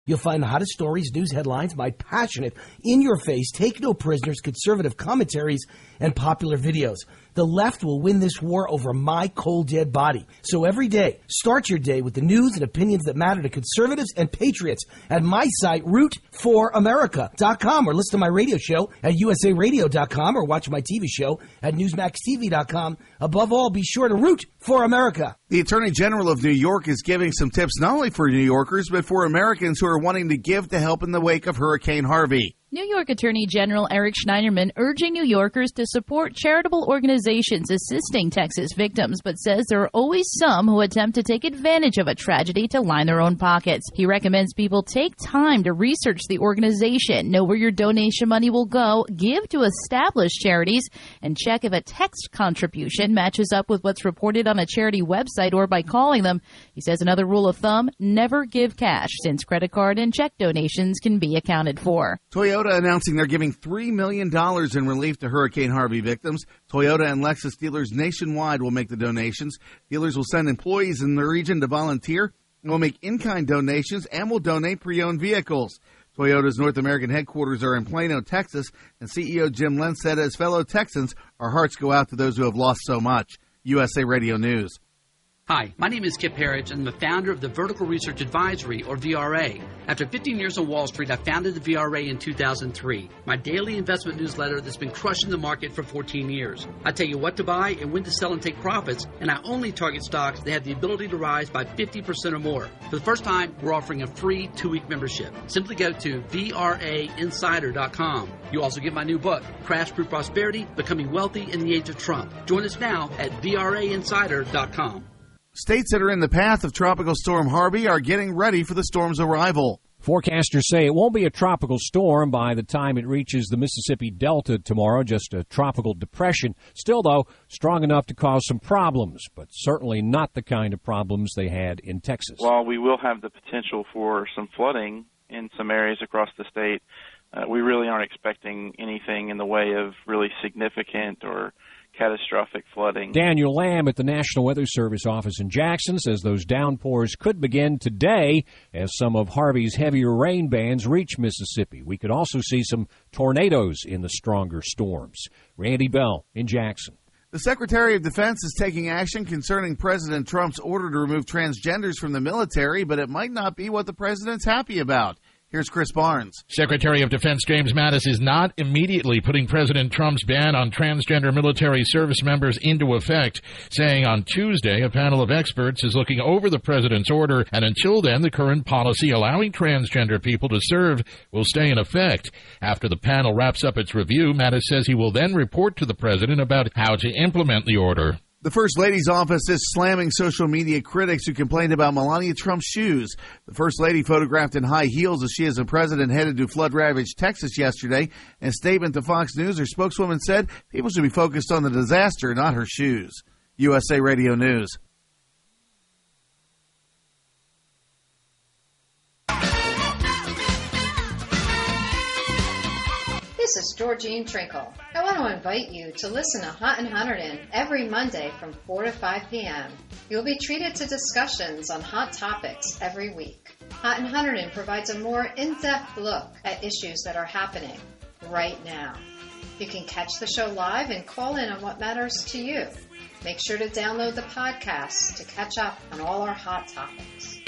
You'll find the hottest stories, news headlines, my passionate, in-your-face, take-no-prisoners, conservative commentaries, and popular videos. The left will win this war over my cold, dead body. So every day, start your day with the news and opinions that matter to conservatives and patriots at my site, rootforamerica.com, or listen to my radio show at usaradio.com, or watch my TV show at newsmaxtv.com. Above all, be sure to root for America. The Attorney General of New York is giving some tips not only for New Yorkers, but for Americans who are wanting to give to help in the wake of Hurricane Harvey. New York Attorney General Eric Schneiderman urging New Yorkers to support charitable organizations assisting Texas victims, but says there are always some who attempt to take advantage of a tragedy to line their own pockets. He recommends people take time to research the organization, know where your donation money will go, give to established charities, and check if a text contribution matches up with what's reported on a charity website or by calling them. He says another rule of thumb, never give cash, since credit card and check donations can be accounted for. Toyota announcing they're giving $3 million in relief to Hurricane Harvey victims. Toyota and Lexus dealers nationwide will make the donations. Dealers will send employees in the region to volunteer, and will make in-kind donations, and will donate pre-owned vehicles. Toyota's North American headquarters are in Plano, Texas, and CEO Jim Lentz said, as fellow Texans, our hearts go out to those who have lost so much. USA Radio News. Hi, my name is Kip Harridge, and I'm the founder of the Vertical Research Advisory, or VRA. After 15 years on Wall Street, I founded the VRA in 2003, my daily investment newsletter that's been crushing the market for 14 years. I tell you what to buy and when to sell and take profits, and I only target stocks that have the ability to rise by 50% or more. For the first time, we're offering a free 2-week membership. Simply go to VRAinsider.com. You also get my new book, Crash Proof Prosperity, Becoming Wealthy in the Age of Trump. Join us now at VRAinsider.com. States that are in the path of Tropical Storm Harvey are getting ready for the storm's arrival. Forecasters say it won't be a tropical storm by the time it reaches the Mississippi Delta tomorrow, just a tropical depression. Still, though, strong enough to cause some problems, but certainly not the kind of problems they had in Texas. While we will have the potential for some flooding in some areas across the state, we really aren't expecting anything in the way of really significant or catastrophic flooding. Daniel Lamb at the National Weather Service office in Jackson says those downpours could begin today as some of Harvey's heavier rain bands reach Mississippi. We could also see some tornadoes in the stronger storms. Randy Bell in Jackson. The Secretary of Defense is taking action concerning President Trump's order to remove transgenders from the military, but it might not be what the president's happy about. Here's Chris Barnes. Secretary of Defense James Mattis is not immediately putting President Trump's ban on transgender military service members into effect, saying on Tuesday a panel of experts is looking over the president's order, and until then the current policy allowing transgender people to serve will stay in effect. After the panel wraps up its review, Mattis says he will then report to the president about how to implement the order. The First Lady's office is slamming social media critics who complained about Melania Trump's shoes. The First Lady photographed in high heels as she as the president headed to flood-ravaged Texas yesterday. In a statement to Fox News, her spokeswoman said people should be focused on the disaster, not her shoes. USA Radio News. This is Georgine Trinkle. I want to invite you to listen to Hot and Hunterdon every Monday from 4 to 5 p.m. You'll be treated to discussions on hot topics every week. Hot and Hunterdon provides a more in-depth look at issues that are happening right now. You can catch the show live and call in on what matters to you. Make sure to download the podcast to catch up on all our hot topics.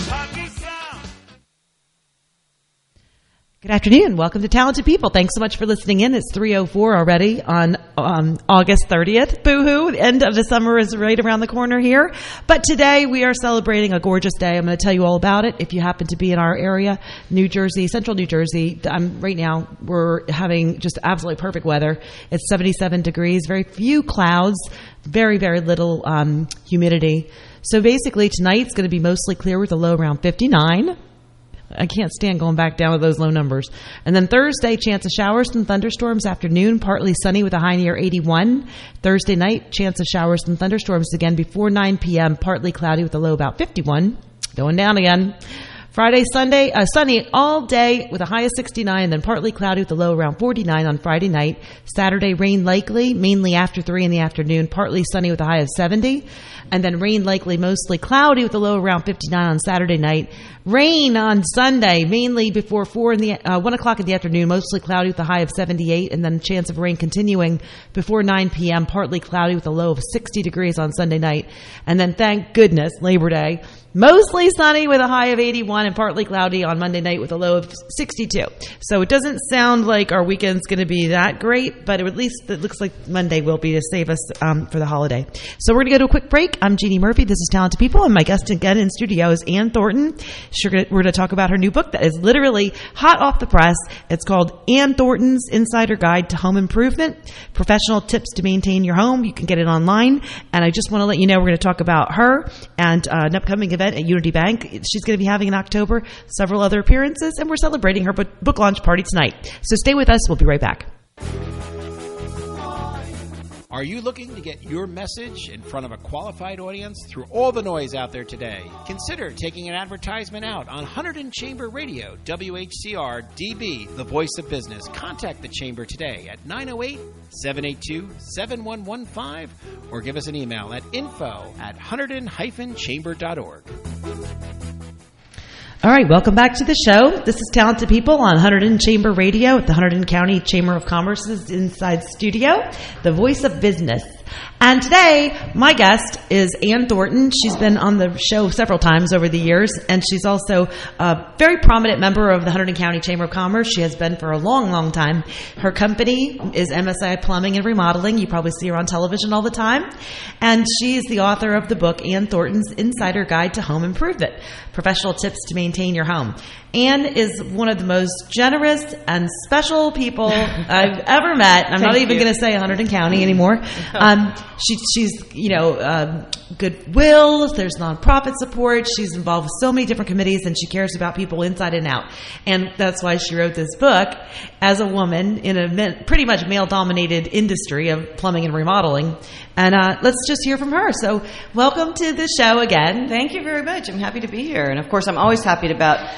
Good afternoon. Welcome to Talented People. Thanks so much for listening in. It's 3:04 already on August 30th. Boo-hoo. The end of the summer is right around the corner here. But today we are celebrating a gorgeous day. I'm going to tell you all about it. If you happen to be in our area, New Jersey, central New Jersey, right now we're having just absolutely perfect weather. It's 77 degrees, very few clouds, very, very little humidity. So basically tonight's going to be mostly clear with a low around 59. I can't stand going back down to those low numbers. And then Thursday, chance of showers and thunderstorms. Afternoon, partly sunny with a high near 81. Thursday night, chance of showers and thunderstorms again before 9 p.m. Partly cloudy with a low about 51. Going down again. Friday, Sunday, sunny all day with a high of 69, and then partly cloudy with a low around 49 on Friday night. Saturday, rain likely, mainly after 3 in the afternoon, partly sunny with a high of 70. And then rain likely, mostly cloudy with a low around 59 on Saturday night. Rain on Sunday, mainly before 1 o'clock in the afternoon, mostly cloudy with a high of 78, and then chance of rain continuing before 9 p.m., partly cloudy with a low of 60 degrees on Sunday night. And then, thank goodness, Labor Day, mostly sunny with a high of 81 and partly cloudy on Monday night with a low of 62. So it doesn't sound like our weekend's going to be that great, but at least it looks like Monday will be to save us for the holiday. So we're going to go to a quick break. I'm Jeannie Murphy. This is Talented People, and my guest again in studio is Ann Thornton. We're going to talk about her new book that is literally hot off the press. It's called Ann Thornton's Insider Guide to Home Improvement, Professional Tips to Maintain Your Home. You can get it online. And I just want to let you know we're going to talk about her and an upcoming event at Unity Bank she's going to be having in October, several other appearances, and we're celebrating her book launch party tonight. So stay with us. We'll be right back. Are you looking to get your message in front of a qualified audience through all the noise out there today? Consider taking an advertisement out on Hunterdon Chamber Radio, WHCR DB, the voice of business. Contact the Chamber today at 908-782-7115 or give us an email at info@hunterdon-chamber.org. All right, welcome back to the show. This is Talented People on Hunterdon Chamber Radio at the Hunterdon County Chamber of Commerce's Inside Studio, the voice of business. And today, my guest is Ann Thornton. She's been on the show several times over the years, and she's also a very prominent member of the Hunterdon County Chamber of Commerce. She has been for a long, long time. Her company is MSI Plumbing and Remodeling. You probably see her on television all the time. And she is the author of the book, Ann Thornton's Insider Guide to Home Improvement, Professional Tips to Maintain Your Home. Ann is one of the most generous and special people I've ever met. I'm not even going to say Hunterdon County anymore. She's goodwill. There's nonprofit support. She's involved with so many different committees, and she cares about people inside and out. And that's why she wrote this book as a woman in a pretty much male-dominated industry of plumbing and remodeling. And let's just hear from her. So welcome to the show again. Thank you very much. I'm happy to be here. And of course, I'm always happy about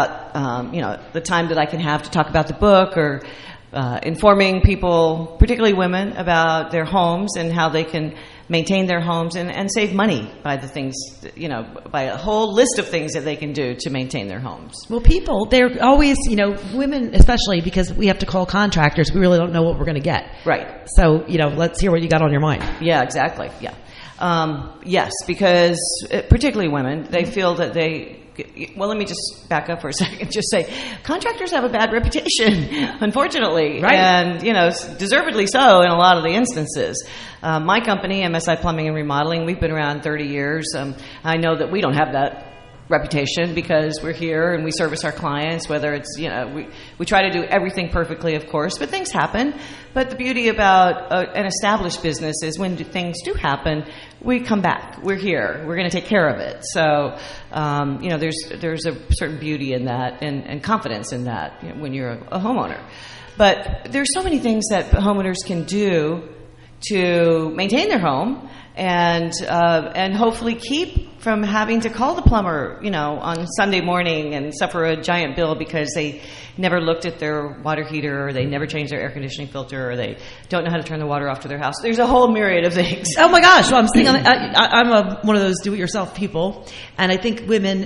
the time that I can have to talk about the book or informing people, particularly women, about their homes and how they can maintain their homes and save money by the things, by a whole list of things that they can do to maintain their homes. Well, people, they're always, women especially, because we have to call contractors. We really don't know what we're going to get. Right. So, let's hear what you got on your mind. Yeah, exactly. Yeah. Yes, because particularly women, they feel that well, let me just back up for a second and just say contractors have a bad reputation, unfortunately, right. And, deservedly so in a lot of the instances. My company, MSI Plumbing and Remodeling, we've been around 30 years. I know that we don't have that reputation because we're here and we service our clients, whether it's, we try to do everything perfectly, of course, but things happen. But the beauty about an established business is when things do happen, we come back. We're here. We're going to take care of it. So, there's a certain beauty in that and confidence in that when you're a homeowner. But there's so many things that homeowners can do to maintain their home and hopefully keep from having to call the plumber, on Sunday morning and suffer a giant bill because they never looked at their water heater, or they never changed their air conditioning filter, or they don't know how to turn the water off to their house. There's a whole myriad of things. Oh my gosh! Well, I'm one of those do-it-yourself people, and I think women,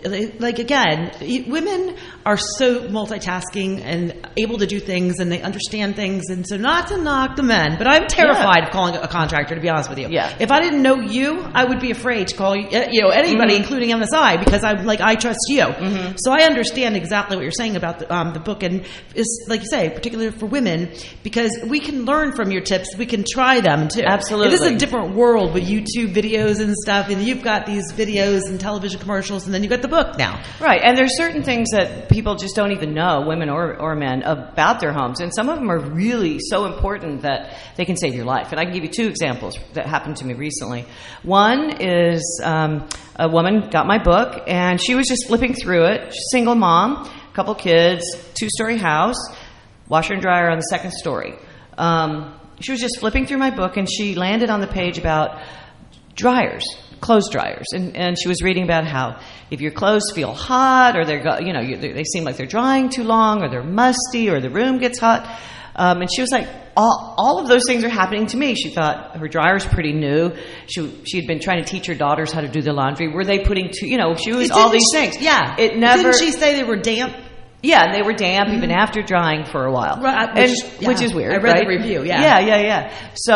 women are so multitasking and able to do things, and they understand things, and so not to knock the men, but I'm terrified of calling a contractor. To be honest with you, if I didn't know you, I would be afraid to call anybody, including MSI, because I trust you. Mm-hmm. So I understand exactly what you're saying about the book, and it's like you say, particularly for women, because we can learn from your tips. We can try them too. Absolutely, this is a different world with YouTube videos and stuff, and you've got these videos and television commercials, and then you've got the book now. Right, and there's certain things that people just don't even know, women or men, about their homes, and some of them are really so important that they can save your life. And I can give you two examples that happened to me recently. One is a woman got my book, and she was just flipping through it. She's a single mom, couple kids, 2-story house, washer and dryer on the second story. She was just flipping through my book, and she landed on the page about dryers, clothes dryers, and she was reading about how if your clothes feel hot or they seem like they're drying too long or they're musty or the room gets hot, and she was like, all of those things are happening to me. She thought her dryer's pretty new. She had been trying to teach her daughters how to do the laundry. Were they putting she was all these things. Yeah, it never. Didn't she say they were damp? Yeah, and they were damp even after drying for a while, which is weird. I read right? the review. Yeah.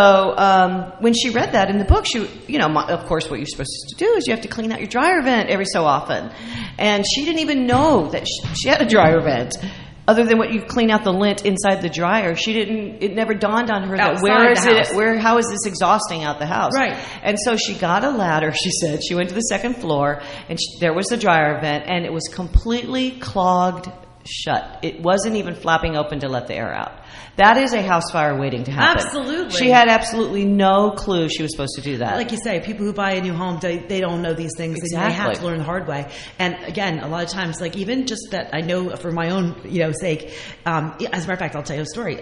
So when she read that in the book, she, of course, what you're supposed to do is you have to clean out your dryer vent every so often, and she didn't even know that she had a dryer vent. Other than what you clean out the lint inside the dryer, it never dawned on her that how is this exhausting out the house? Right. And so she got a ladder, she said. She went to the second floor, and there was the dryer vent, and it was completely clogged shut. It wasn't even flapping open to let the air out. That is a house fire waiting to happen. Absolutely. She had absolutely no clue she was supposed to do that. Like you say, people who buy a new home, they don't know these things. Exactly. They have to learn the hard way. And again, a lot of times, like even just that I know for my own sake, as a matter of fact, I'll tell you a story.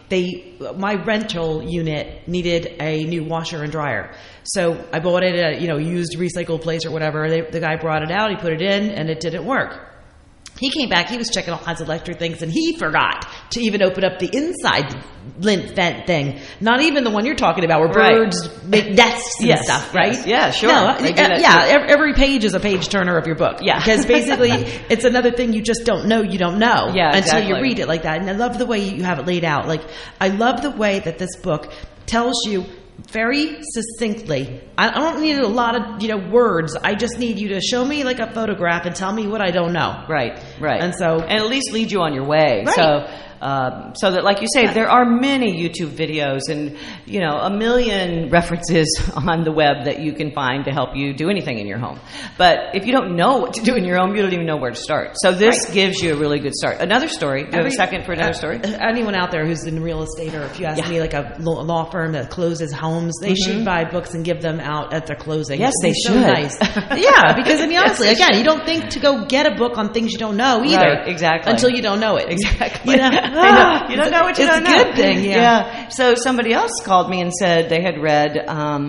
My rental unit needed a new washer and dryer. So I bought it at a used recycled place or whatever. The guy brought it out, he put it in, and it didn't work. He came back, he was checking all kinds of electric things, and he forgot to even open up the inside lint vent thing. Not even the one you're talking about where birds make nests and stuff, right? Yes. Yeah, sure. No, every page is a page turner of your book. Yeah. Because basically it's another thing you just don't know until you read it like that. And I love the way you have it laid out. Like, I love the way that this book tells you very succinctly. I don't need a lot of words. I just need you to show me like a photograph and tell me what I don't know. Right. And at least lead you on your way. Right. So that, like you say, there are many YouTube videos and a million references on the web that you can find to help you do anything in your home. But if you don't know what to do in your home, you don't even know where to start. So this gives you a really good start. Another story. Do you have a second for another story? Anyone out there who's in real estate, or if you ask me, like a law firm that closes homes, they should buy books and give them out at their closing. Yes, they should. So nice. Yeah, because honestly, again, you don't think to go get a book on things you don't know either. Right, exactly. Until you don't know it. Exactly. I know. You don't know what you don't know. It's a good thing, yeah. So somebody else called me and said they had read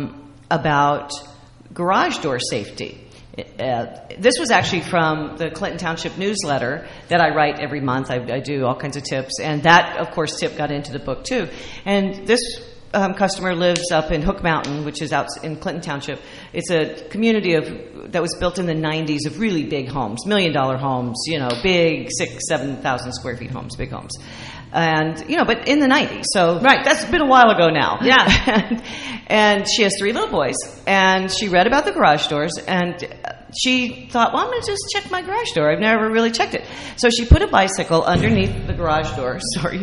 about garage door safety. This was actually from the Clinton Township newsletter that I write every month. I do all kinds of tips. And that, of course, tip got into the book, too. And this customer lives up in Hook Mountain, which is out in Clinton Township. It's a community that was built in the 90s of really big homes, $1 million homes, big 6,000-7,000 square feet homes, big homes. And, but in the 90s. So that's been a while ago now. Yeah. and she has 3 little boys. And she read about the garage doors, and she thought, well, I'm going to just check my garage door. I've never really checked it. So she put a bicycle underneath the garage door,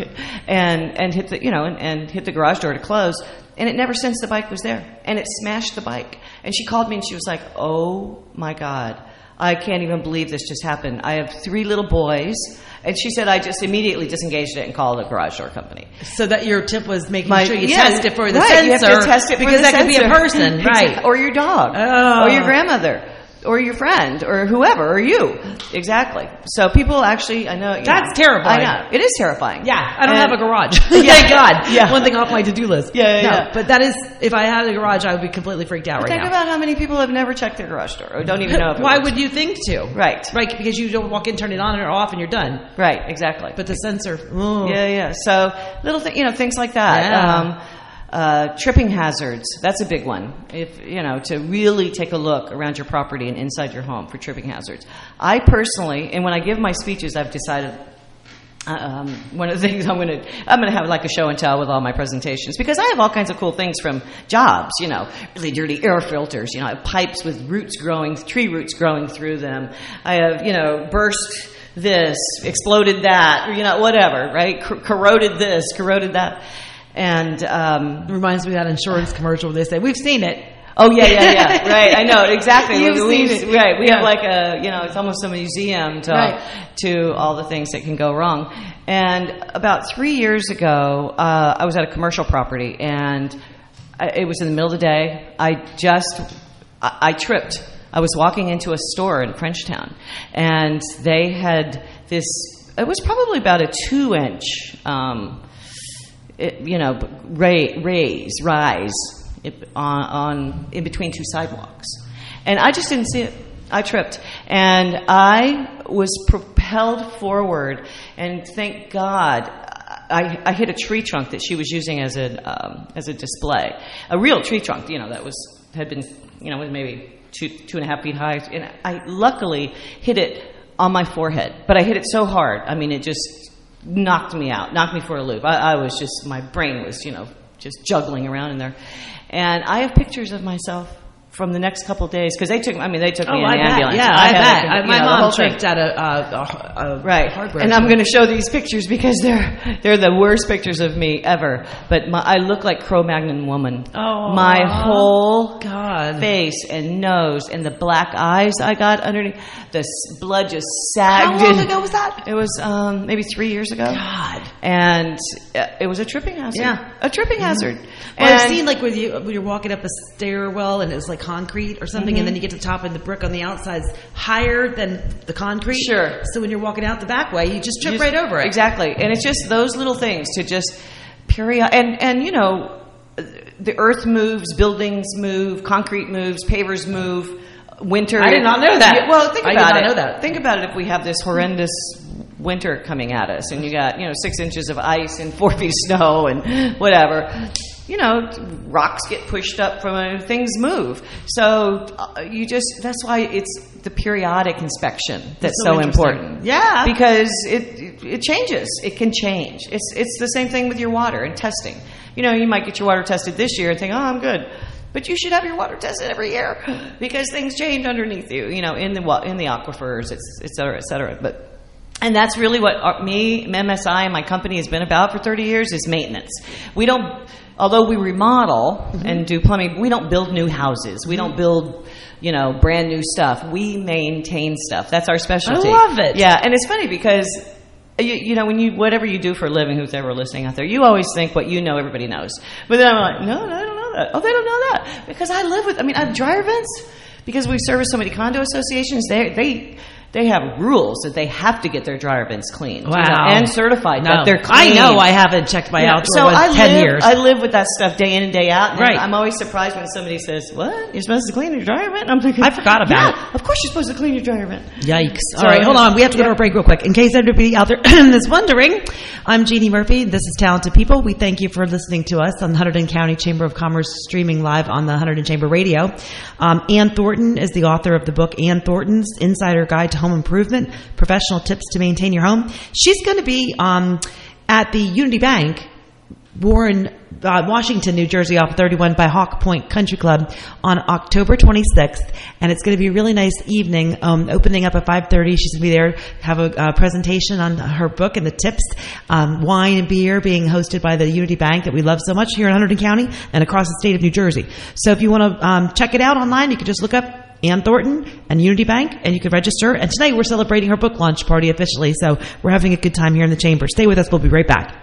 and hit the, and hit the garage door to close. And it never since the bike was there. And it smashed the bike. And she called me and she was like, oh my God, I can't even believe this just happened. I have 3 little boys. And she said, I just immediately disengaged it and called the garage door company. So that your tip was making sure you test it for the sensor. You have to test it because that could be a person. Right. Or your dog. Or your grandmother. Or your friend, or whoever, or you. Exactly. So people actually, I know. That's terrifying. I know. It is terrifying. Yeah. I don't have a garage. Thank God. Yeah. One thing off my to-do list. Yeah. But that is, if I had a garage, I would be completely freaked out right now. Think about how many people have never checked their garage door, or don't even know if it Why works. would you think to? Right. Right, because you don't walk in, turn it on or off, and you're done. Right, exactly. But the sensor. Yeah. So little things like that. Yeah. Tripping hazards, that's a big one. If to really take a look around your property and inside your home for tripping hazards. I personally, and when I give my speeches, I've decided one of the things I'm going to have like a show and tell with all my presentations, because I have all kinds of cool things from jobs, really dirty air filters, I have pipes with tree roots growing through them. I have, burst this, exploded that, or, whatever, right? Corroded this, corroded that. And it reminds me of that insurance commercial where they say, we've seen it. Oh, yeah. Right. I know. Exactly. You've seen it. Right. We have like it's almost a museum to all the things that can go wrong. And about 3 years ago, I was at a commercial property, and it was in the middle of the day. I tripped. I was walking into a store in Frenchtown, and they had this, it was probably about a 2-inch, rise on in between 2 sidewalks, And I just didn't see it. I tripped. And I was propelled forward. And thank God, I hit a tree trunk that she was using as a display. A real tree trunk, that had been, was maybe 2.5 feet high. And I luckily hit it on my forehead. But I hit it so hard. I mean, it just knocked me out, knocked me for a loop. I was just, my brain was, just juggling around in there. And I have pictures of myself from the next couple of days, because they took me in the ambulance. Yeah, I bet. My mom tripped at a right. hardware and store. I'm going to show these pictures because they're the worst pictures of me ever. But I look like Cro-Magnon woman. Oh, my whole God. face and nose and the black eyes I got underneath, the blood just sagged. How long ago was that? It was maybe 3 years ago. God. And it was a tripping hazard. Yeah. A tripping hazard. Well, I've seen when you're walking up a stairwell and it's like concrete or something, and then you get to the top and the brick on the outside's higher than the concrete. Sure. So when you're walking out the back way, you just trip right over it. Exactly. And it's just those little things to just and the earth moves, buildings move, concrete moves, pavers move, winter. I did not know that. Well, think about it. I did not know that. Think about it if we have this horrendous winter coming at us and you got, 6 inches of ice and 4 feet of snow and whatever. Rocks get pushed up from things move. So that's why it's the periodic inspection that's so important. Yeah. Because it changes. It can change. It's the same thing with your water and testing. You might get your water tested this year and think, oh, I'm good. But you should have your water tested every year because things change underneath you, in the aquifers, et cetera, et cetera. And that's really what MSI, and my company has been about for 30 years is maintenance. Although we remodel and do plumbing, we don't build new houses. We don't build, brand new stuff. We maintain stuff. That's our specialty. I love it. Yeah, and it's funny because, when whatever you do for a living, who's ever listening out there, you always think what you know everybody knows. But then I'm like, no, I don't know that. Oh, they don't know that. Because I have dryer vents. Because we service so many condo associations, they have rules that they have to get their dryer vents cleaned. Wow. And certified that they're I clean. know I haven't checked my outdoor so in 10 years. I live with that stuff day in and day out. And right. I'm always surprised when somebody says, what? You're supposed to clean your dryer vent? And I'm thinking, I forgot about it. Of course you're supposed to clean your dryer vent. Yikes. All right, hold on. We have to go to a break real quick. In case anybody out there is wondering, I'm Jeannie Murphy. This is Talented People. We thank you for listening to us on the Hunterdon County Chamber of Commerce, streaming live on the Hunterdon Chamber Radio. Ann Thornton is the author of the book, Ann Thornton's Insider Guide to Home Improvement, Professional Tips to Maintain Your Home. She's going to be at the Unity Bank, Washington, New Jersey, off 31 by Hawk Point Country Club on October 26th. And it's going to be a really nice evening, opening up at 5:30. She's going to be there, have a presentation on her book and the tips, wine and beer being hosted by the Unity Bank that we love so much here in Hunterdon County and across the state of New Jersey. So if you want to check it out online, you can just look up Ann Thornton and Unity Bank, and you can register. And tonight we're celebrating her book launch party officially, so we're having a good time here in the chamber. Stay with us. We'll be right back.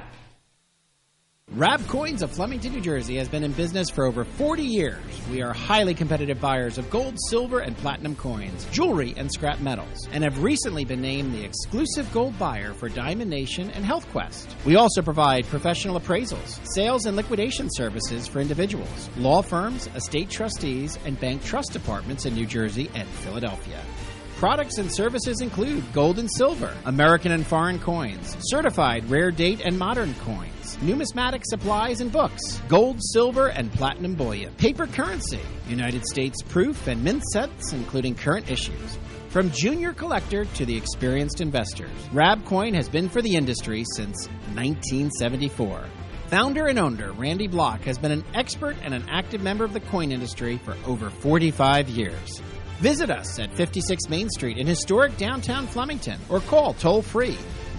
Rab Coins of Flemington, New Jersey has been in business for over 40 years. We are highly competitive buyers of gold, silver, and platinum coins, jewelry, and scrap metals, and have recently been named the exclusive gold buyer for Diamond Nation and Health Quest. We also provide professional appraisals, sales and liquidation services for individuals, law firms, estate trustees, and bank trust departments in New Jersey and Philadelphia. Products and services include gold and silver, American and foreign coins, certified rare date and modern coins, numismatic supplies and books, gold, silver, and platinum bullion, paper currency, United States proof and mint sets, including current issues. From junior collector to the experienced investors, Rab Coin has been for the industry since 1974. Founder and owner Randy Block has been an expert and an active member of the coin industry for over 45 years. Visit us at 56 Main Street in historic downtown Flemington or call toll-free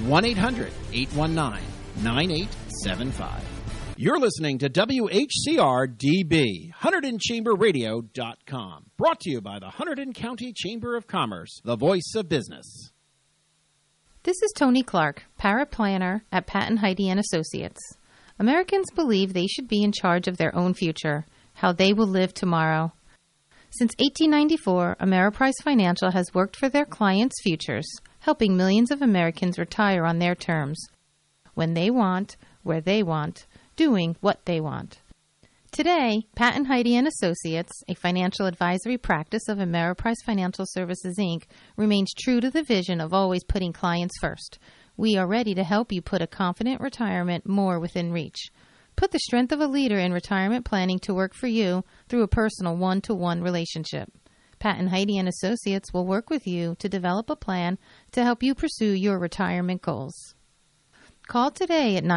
1-800-819-9875. You're listening to WHCR-DB, HunterdonChamberRadio.com. Brought to you by the Hunterdon County Chamber of Commerce, the voice of business. This is Tony Clark, paraplanner at Patton Heidi & Associates. Americans believe they should be in charge of their own future, how they will live tomorrow. Since 1894, Ameriprise Financial has worked for their clients' futures, helping millions of Americans retire on their terms, when they want, where they want, doing what they want. Today, Pat and Heidi and Associates, a financial advisory practice of Ameriprise Financial Services, Inc., remains true to the vision of always putting clients first. We are ready to help you put a confident retirement more within reach. Put the strength of a leader in retirement planning to work for you through a personal one-to-one relationship. Pat and Heidi and Associates will work with you to develop a plan to help you pursue your retirement goals. Call today at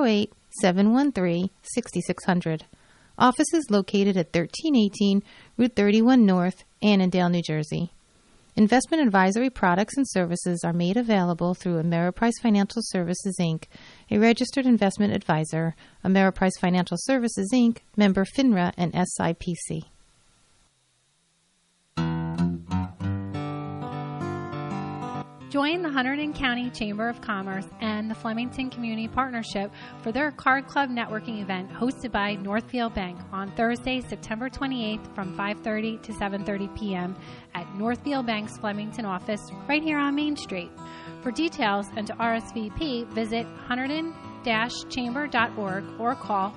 908-713-6600. Office is located at 1318 Route 31 North, Annandale, New Jersey. Investment advisory products and services are made available through Ameriprise Financial Services, Inc., a registered investment advisor. Ameriprise Financial Services, Inc., member FINRA and SIPC. Join the Hunterdon County Chamber of Commerce and the Flemington Community Partnership for their Card Club networking event hosted by Northfield Bank on Thursday, September 28th from 5:30 to 7:30 p.m. at Northfield Bank's Flemington office right here on Main Street. For details and to RSVP, visit hunterdon-chamber.org or call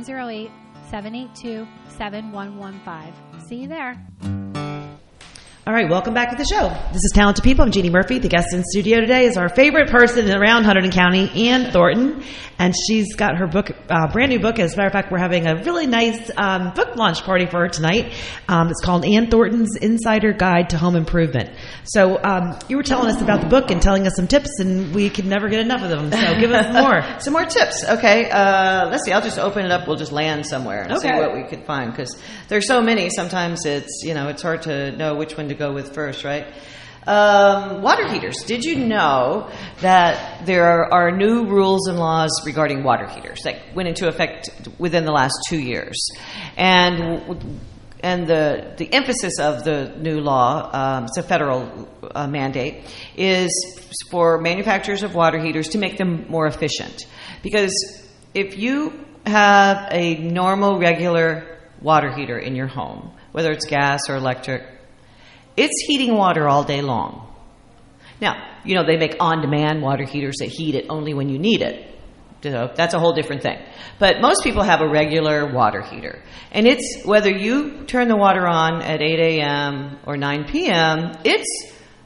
908-782-7115. See you there. All right, welcome back to the show. This is Talented People. I'm Jeannie Murphy. The guest in studio today is our favorite person around Hunterdon County, Ann Thornton, and she's got her book, brand new book. As a matter of fact, we're having a really nice book launch party for her tonight. It's called Ann Thornton's Insider Guide to Home Improvement. So you were telling us about the book and telling us some tips, and we could never get enough of them. So give us more. Some more tips. Okay, let's see. I'll just open it up. We'll just land somewhere and see what we could find, because there's so many. Sometimes it's hard to know which one to go with first, right? Water heaters. Did you know that there are new rules and laws regarding water heaters that went into effect within the last 2 years? And the emphasis of the new law, it's a federal mandate, is for manufacturers of water heaters to make them more efficient. Because if you have a normal, regular water heater in your home, whether it's gas or electric, it's heating water all day long. Now, they make on-demand water heaters that heat it only when you need it. So that's a whole different thing. But most people have a regular water heater. And it's, whether you turn the water on at 8 a.m. or 9 p.m., it's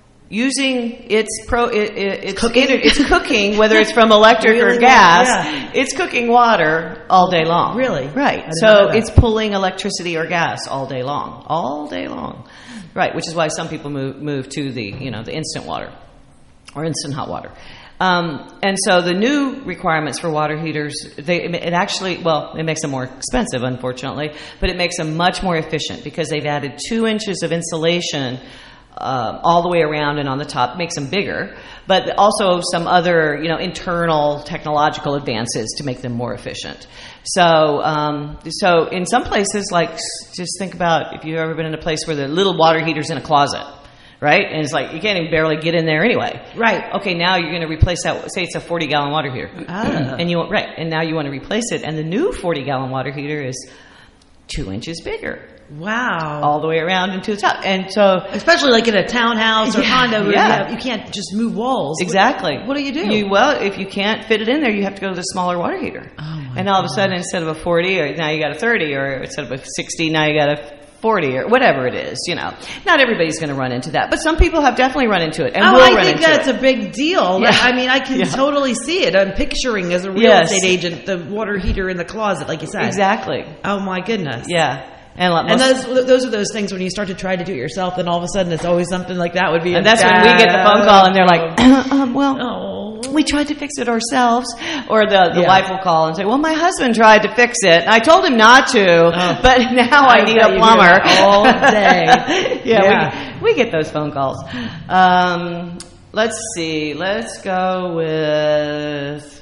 cooking, whether it's from electric or gas, it's cooking water all day long. Really? Right. So it's pulling electricity or gas all day long. All day long. Right, which is why some people move to the instant water or instant hot water. And so the new requirements for water heaters, it makes them more expensive, unfortunately, but it makes them much more efficient because they've added 2 inches of insulation all the way around and on the top. Makes them bigger, but also some other internal technological advances to make them more efficient. So in some places, like, just think about if you've ever been in a place where the little water heater's in a closet, right? And it's like you can't even barely get in there anyway. Right. Okay, now you're going to replace that. Say it's a 40-gallon water heater, and now you want to replace it, and the new 40-gallon water heater is 2 inches bigger. Wow. All the way around and to the top. And so, especially like in a townhouse or condo where you can't just move walls. Exactly. What do you do? If you can't fit it in there, you have to go to the smaller water heater. And all of a sudden, instead of a 40, or now you got a 30, or instead of a 60, now you got a 40, or whatever it is, Not everybody's going to run into that, but some people have definitely run into it and will run into it. I think that's a big deal. Yeah. I mean, I can totally see it. I'm picturing, as a real estate agent, the water heater in the closet, like you said. Exactly. Oh, my goodness. Yeah. And those are those things when you start to try to do it yourself, then all of a sudden it's always something like that would be. And that's when we get the phone call and they're like, we tried to fix it ourselves. Or the wife will call and say, well, my husband tried to fix it. And I told him not to, but now I need a plumber. All day. We get those phone calls. Let's see. Let's go with,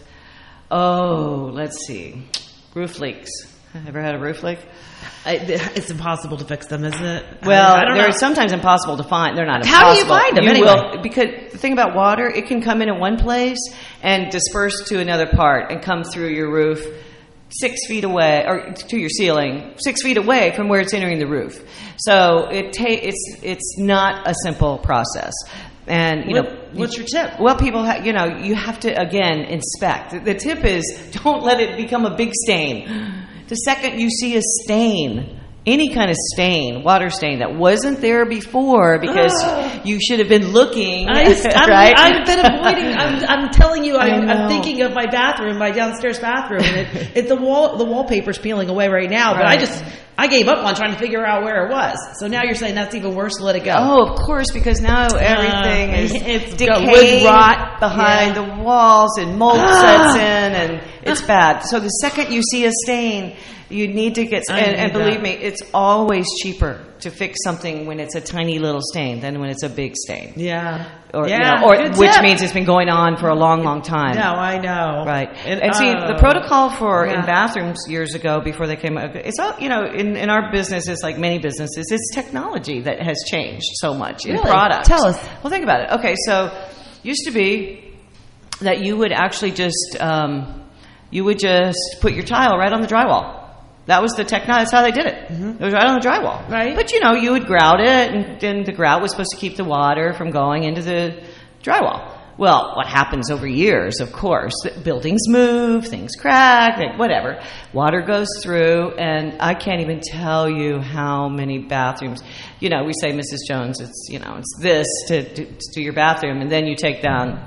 roof leaks. Ever had a roof leak? It's impossible to fix them, isn't it? Well, they're sometimes impossible to find. They're not impossible. How do you find them anyway? Because the thing about water, it can come in at one place and disperse to another part and come through your roof 6 feet away, or to your ceiling 6 feet away from where it's entering the roof. So it's not a simple process. And what's your tip? Well, people you have to again inspect. The tip is don't let it become a big stain. The second you see a stain, any kind of stain, water stain that wasn't there before because you should have been looking, right? I've been avoiding. I'm telling you, I'm thinking of my bathroom, my downstairs bathroom, and the wallpaper's peeling away right now. But I gave up on trying to figure out where it was. So now you're saying that's even worse to let it go. Oh, of course, because now everything is decaying, wood rot behind the walls, and mold sets in, and it's bad. So the second you see a stain, you need to get, and believe me, it's always cheaper to fix something when it's a tiny little stain than when it's a big stain. Yeah. Or which means it's been going on for a long, long time. No, I know. Right. And see, the protocol in bathrooms years ago, before they came out, it's all, in our business, it's like many businesses, it's technology that has changed so much in products. Tell us. Well, think about it. Okay, so used to be that you would actually just put your tile right on the drywall. That was the technology. That's how they did it. Mm-hmm. It was right on the drywall. Right. But, you would grout it, and then the grout was supposed to keep the water from going into the drywall. Well, what happens over years, of course, buildings move, things crack, whatever. Water goes through, and I can't even tell you how many bathrooms. We say, Mrs. Jones, it's this to your bathroom, and then you take down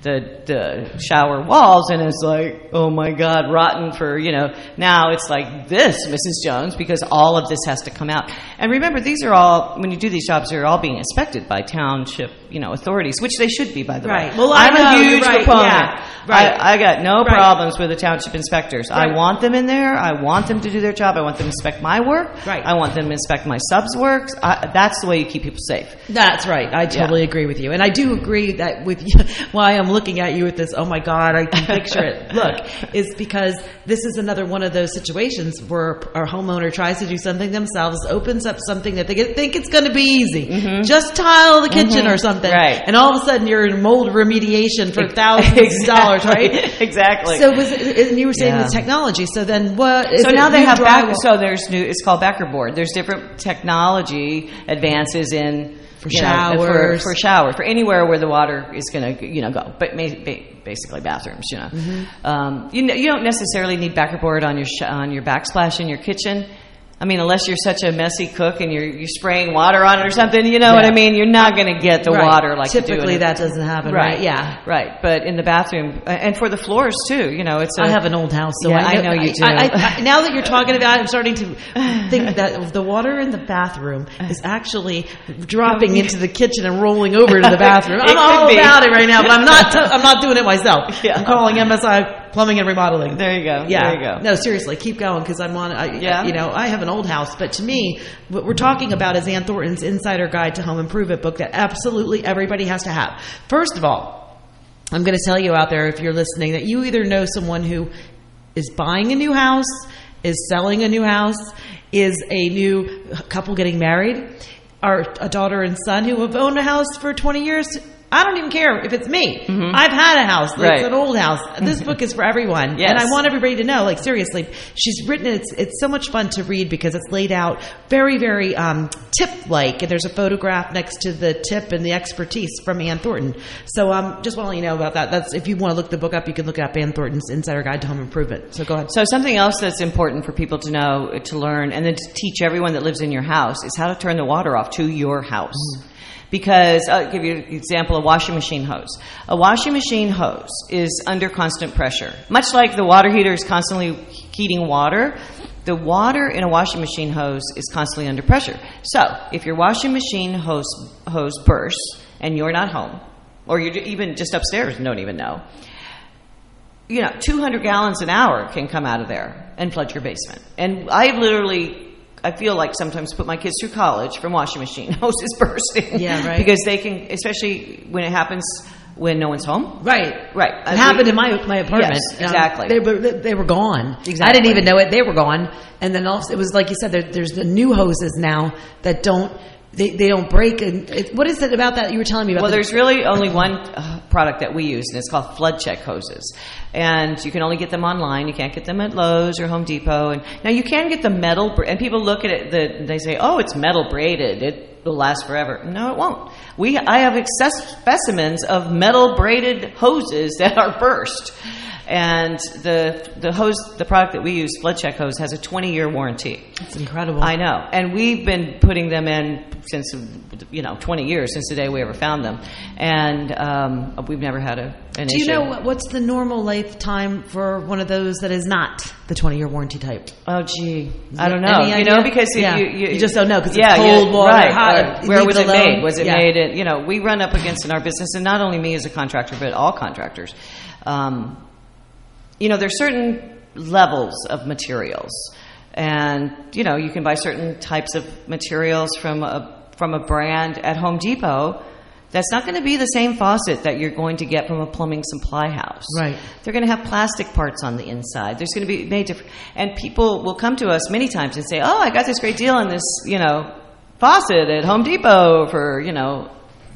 the shower walls, and it's like, oh my God, rotten for, now it's like this, Mrs. Jones, because all of this has to come out. And remember, these are all, when you do these jobs, they're all being inspected by township, authorities, which they should be, by the way. Well, I'm a huge proponent. Yeah. Right. I got no problems with the township inspectors. Right. I want them in there. I want them to do their job. I want them to inspect my work. Right. I want them to inspect my subs' work. That's the way you keep people safe. That's right. I totally agree with you. And I do agree that with you, why I'm looking at you with this, oh my God, I can picture it. Look, is because this is another one of those situations where our homeowner tries to do something themselves, opens up something that they think it's going to be easy. Mm-hmm. Just tile the kitchen or something. Right. And all of a sudden you're in mold remediation for thousands of dollars, right? Exactly. So and you were saying with technology. So then what? So now they have there's new. It's called backer board. There's different technology advances in for showers, for showers, for anywhere where the water is going to go. But basically bathrooms. Mm-hmm. You don't necessarily need backer board on your backsplash in your kitchen. I mean, unless you're such a messy cook and you're spraying water on it or something, you know what I mean? You're not going to get the water like typically you do. That doesn't happen, right? Yeah. Right. But in the bathroom, and for the floors too, I have an old house, so I know you do. Now that you're talking about it, I'm starting to think that the water in the bathroom is actually dropping into the kitchen and rolling over to the bathroom. I'm all about it right now, but I'm not doing it myself. Yeah. I'm calling MSI Plumbing and Remodeling. There you go. Yeah. There you go. No, seriously, keep going because I have an old house, but to me, what we're talking about is Ann Thornton's Insider Guide to Home Improvement book that absolutely everybody has to have. First of all, I'm going to tell you out there, if you're listening, that you either know someone who is buying a new house, is selling a new house, is a new couple getting married, or a daughter and son who have owned a house for 20 years. I don't even care if it's me. Mm-hmm. I've had a house. It's an old house. This book is for everyone. Yes. And I want everybody to know, seriously, she's written it. It's so much fun to read because it's laid out very, very tip-like. And there's a photograph next to the tip and the expertise from Ann Thornton. So just want to let you know about that. That's if you want to look the book up, you can look up Ann Thornton's Insider Guide to Home Improvement. So go ahead. So something else that's important for people to know, to learn, and then to teach everyone that lives in your house is how to turn the water off to your house. Mm. Because, I'll give you an example, a washing machine hose. A washing machine hose is under constant pressure. Much like the water heater is constantly heating water, the water in a washing machine hose is constantly under pressure. So, if your washing machine hose bursts and you're not home, or you're even just upstairs and don't even know, 200 gallons an hour can come out of there and flood your basement. And I feel like sometimes put my kids through college from washing machine hoses bursting. Yeah, right. Because they can, especially when it happens when no one's home. Right. It happened in my apartment. Yes, exactly. They were gone. Exactly. I didn't even know it. They were gone. And then also, it was like you said, there's the new hoses now that don't, they don't break. And what is it about that you were telling me about? Well, there's really only one product that we use, and it's called Flood Check hoses. And you can only get them online. You can't get them at Lowe's or Home Depot. And now you can get the metal, and people look at it, they say, oh, it's metal braided. It will last forever. No, it won't. I have specimens of metal braided hoses that are burst. And the hose, the product that we use, FloodCheck hose, has a 20-year warranty. That's incredible. I know. And we've been putting them in since, 20 years, since the day we ever found them. And we've never had an issue. Do you know what's the normal lifetime for one of those that is not the 20-year warranty type? Oh, gee. I don't know. Because you just don't know because it's cold water, right, hot. Where was it made? Was it made in, we run up against in our business, and not only me as a contractor, but all contractors. There's certain levels of materials. And, you can buy certain types of materials from a brand at Home Depot. That's not going to be the same faucet that you're going to get from a plumbing supply house. Right. They're going to have plastic parts on the inside. There's going to be made different. And people will come to us many times and say, oh, I got this great deal on this, faucet at Home Depot for, $4.38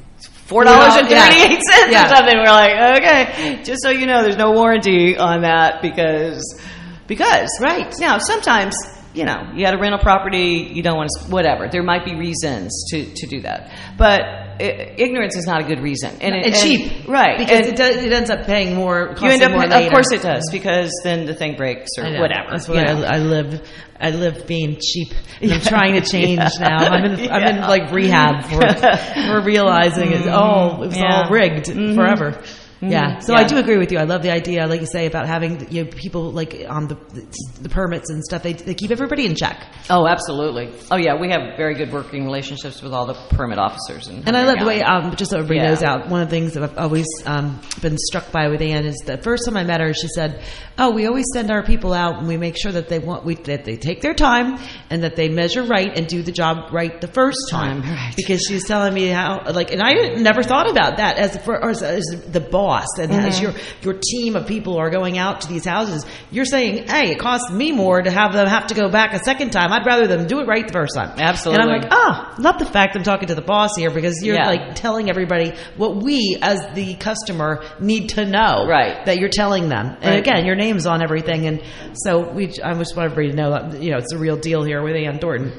or something. We're like, okay, just so you know, there's no warranty on that because right. Now, sometimes, you had a rental property, you don't want to, whatever. There might be reasons to do that. But ignorance is not a good reason. And cheap. Right. Because it ends up paying more, costing more later. Of course it does, because then the thing breaks or whatever. That's what I live being cheap. And I'm trying to change now. I'm in like rehab for realizing it was all rigged forever. Yeah, so I do agree with you. I love the idea, like you say, about having people like on the permits and stuff. They keep everybody in check. Oh, absolutely. Oh, yeah, we have very good working relationships with all the permit officers. And I love the way, just so everybody knows out, one of the things that I've always been struck by with Ann is the first time I met her, she said, "Oh, we always send our people out and we make sure that that they take their time and that they measure right and do the job right the first time." Right. Because she was telling me how, and I never thought about that as the boss. And as your team of people are going out to these houses, you're saying, hey, it costs me more to have them have to go back a second time. I'd rather them do it right the first time. Absolutely. And I'm like, love the fact I'm talking to the boss here because you're like telling everybody what we as the customer need to know. Right. That you're telling them. And again, your name's on everything. And so I just want everybody to know that, it's a real deal here with Ann Thornton.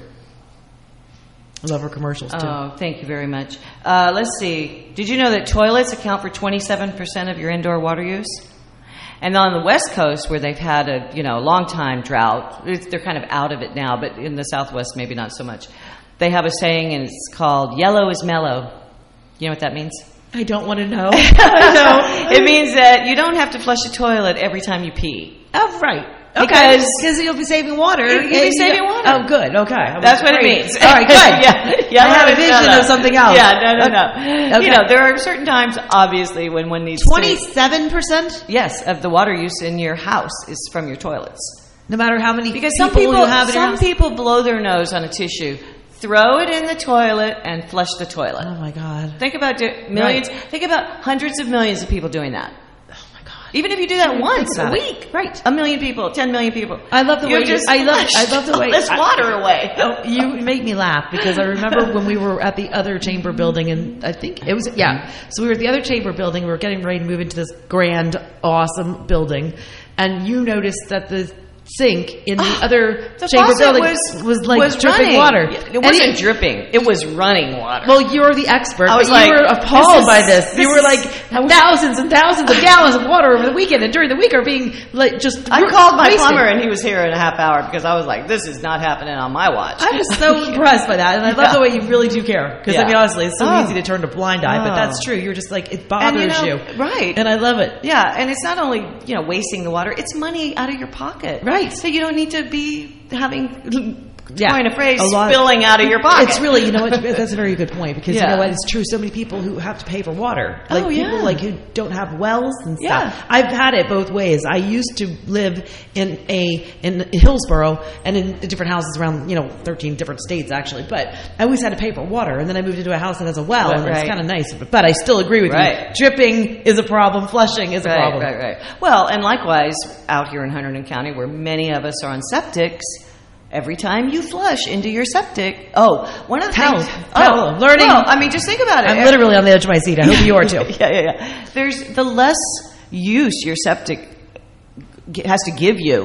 I love her commercials, too. Oh, thank you very much. Let's see. Did you know that toilets account for 27% of your indoor water use? And on the West Coast, where they've had a long time drought, they're kind of out of it now, but in the Southwest, maybe not so much. They have a saying, and it's called "yellow is mellow." You know what that means? I don't want to know. I know. It means that you don't have to flush the toilet every time you pee. Oh, right. Because you'll be saving water. You'll be saving water. Oh, good. Okay. That's what it means. All right, good. Yeah. I had a vision of something else. Yeah, no. Okay. There are certain times, obviously, when one needs 27%? Yes, of the water use in your house is from your toilets. No matter how many because people you have in your house? Some people blow their nose on a tissue, throw it in the toilet, and flush the toilet. Oh, my God. Think about millions. Right. Think about hundreds of millions of people doing that. Even if you do that once a week, right? 1 million people, 10 million people. I love the way I love the way this water away. You make me laugh because I remember when we were at the other chamber building, and I think it was So we were at the other chamber building. We were getting ready to move into this grand, awesome building, and you noticed that the sink in the other chamber building was dripping water. It wasn't dripping. It was running water. Well, you're the expert. I was you were appalled by this. You were like thousands and thousands of gallons of water over the weekend and during the week are being just I called my plumber and he was here in a half hour because I was like, this is not happening on my watch. I was so impressed by that, and I love the way you really do care because honestly, it's so easy to turn a blind eye, but that's true. You're just like, it bothers you. Right. And I love it. Yeah, and it's not only, wasting the water, it's money out of your pocket. Right. So you don't need to be having yeah, coin a phrase, spilling out of your pocket. It's really, you know what, that's a very good point, because you know what, it's true, so many people who have to pay for water, like people like who don't have wells and stuff. I've had it both ways. I used to live in Hillsborough and in different houses around, 13 different states actually, but I always had to pay for water, and then I moved into a house that has a well, and it's kind of nice, but I still agree with you. Dripping is a problem, flushing is a problem. Right. Well, and likewise, out here in Hunterdon County, where many of us are on septics, every time you flush into your septic, one of the things... learning. Well, I mean, just think about it. I'm literally on the edge of my seat. I hope you are too. Yeah. There's the less use your septic has to give you,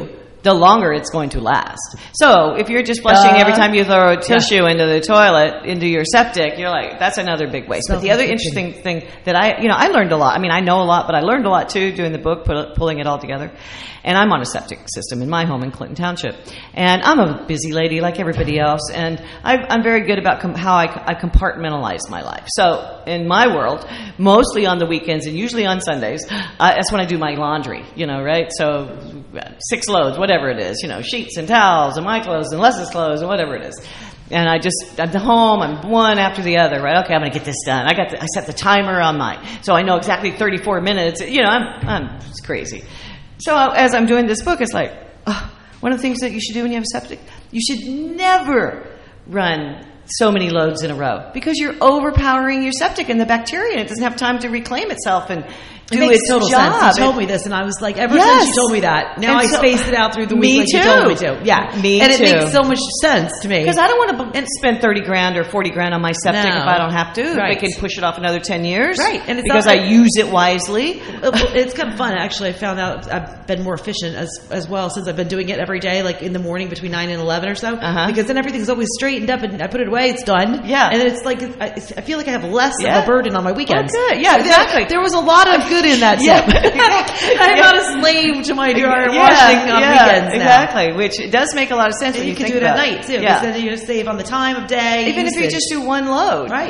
the longer it's going to last. So if you're just flushing every time you throw a tissue into the toilet, into your septic, you're like, that's another big waste. But the other interesting thing that I learned a lot. I mean, I know a lot, but I learned a lot too doing the book, pulling it all together. And I'm on a septic system in my home in Clinton Township. And I'm a busy lady like everybody else. And I'm very good about how I compartmentalize my life. So in my world, mostly on the weekends and usually on Sundays, that's when I do my laundry, right? So 6 loads, whatever it is, sheets and towels and my clothes and Les's clothes and whatever it is. And I'm home, I'm one after the other, right? Okay, I'm going to get this done. I set the timer on mine. So I know exactly 34 minutes. I'm just crazy. So as I'm doing this book, it's like, one of the things that you should do when you have a septic, you should never run so many loads in a row because you're overpowering your septic and the bacteria, and it doesn't have time to reclaim itself and do it makes its total job. sense. You told me this, and I was like, ever since you told me that, now I spaced it out through the week like you told me to. Yeah, me and too. It makes so much sense to me because I don't want to spend $30,000 or $40,000 on my septic if I don't have to. Right. I can push it off another 10 years, right? And it's because I use it wisely. It's kind of fun, actually. I found out I've been more efficient as well since I've been doing it every day, like in the morning between 9 and 11 or so. Because then everything's always straightened up, and I put it away, it's done. Yeah, and it's like I feel like I have less of a burden on my weekends. Oh, good. Yeah, exactly. There was a lot of good in that tip. I'm not a slave to my dryer washing on weekends now. Exactly, which does make a lot of sense. And when you can think do it about at night too, because then you save on the time of day. Even if you just do one load, right?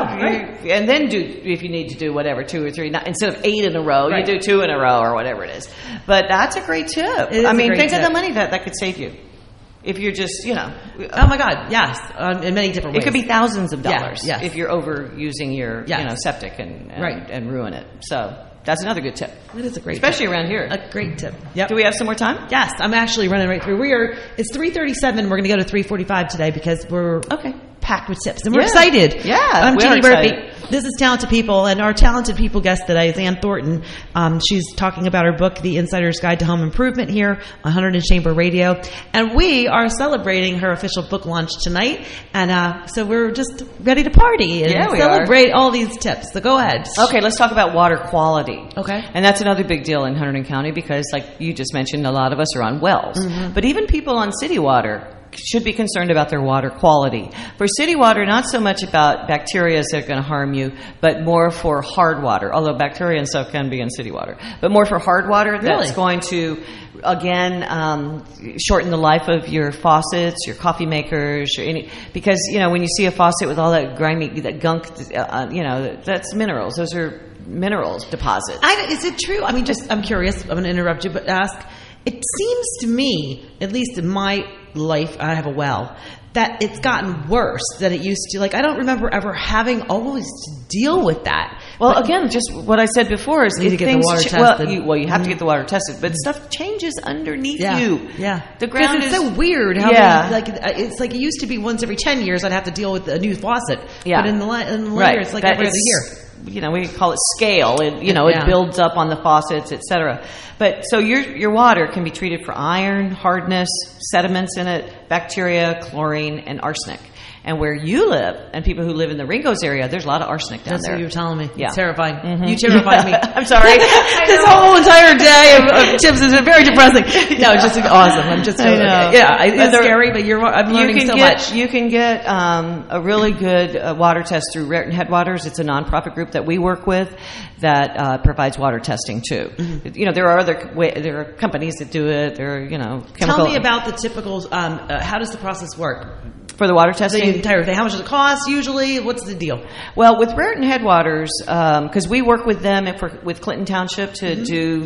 And then do, if you need to do whatever, 2 or 3, instead of 8 in a row, you do 2 in a row or whatever it is. But that's a great tip. I mean, think of the money that could save you. If you're just, oh my God, yes, in many different ways. It could be thousands of dollars yes. if you're overusing your, septic and ruin it. So that's another good tip. It is a great especially tip. Around here. A great tip. Yep. Do we have some more time? Yes, I'm actually running right through. It's 3:37. We're going to go to 3:45 today because we're packed with tips. And we're excited. Yeah, I'm we're Jeannie excited. Murphy. This is Talented People, and our Talented People guest today is Ann Thornton. She's talking about her book, The Insider's Guide to Home Improvement, here on 100 Chamber Radio. And we are celebrating her official book launch tonight. And so we're just ready to party and celebrate all these tips. So go ahead. Okay, let's talk about water quality. Okay. And that's another big deal in Hunterdon County because, like you just mentioned, a lot of us are on wells. Mm-hmm. But even people on city water should be concerned about their water quality. For city water, not so much about bacteria that are going to harm you, but more for hard water, although bacteria and stuff can be in city water. But more for hard water that's going to, again, shorten the life of your faucets, your coffee makers, because, when you see a faucet with all that grimy, that gunk, that's minerals. Those are minerals deposits. Is it true? I mean, I'm curious. I'm going to interrupt you, but ask. It seems to me, at least in my life, I have a well, that it's gotten worse than it used to. Like, I don't remember ever having always to deal with that. Well, again, just what I said before is you need to get the water tested. You have to get the water tested, but stuff changes underneath you. Yeah, the ground because it's so weird. How it's like it used to be once every 10 years I'd have to deal with a new faucet. Yeah, but in the later it's like every other year. We call it scale. It builds up on the faucets, etc. But so your water can be treated for iron, hardness, sediments in it, bacteria, chlorine, and arsenic. And where you live, and people who live in the Ringgoes area, there's a lot of arsenic down there. That's what you were telling me. Yeah. It's terrifying. Mm-hmm. You terrified me. I'm sorry. This whole entire day of tips has been very depressing. No, it's just awesome. I'm just it's scary, but I'm learning so much. You can get a really good water test through Raritan Headwaters. It's a nonprofit group that we work with that provides water testing too. Mm-hmm. There are companies that do it. There are chemical. Tell me about the typical. How does the process work? For the water testing? The entire thing. How much does it cost usually? What's the deal? Well, with Raritan Headwaters, because we work with them with Clinton Township to do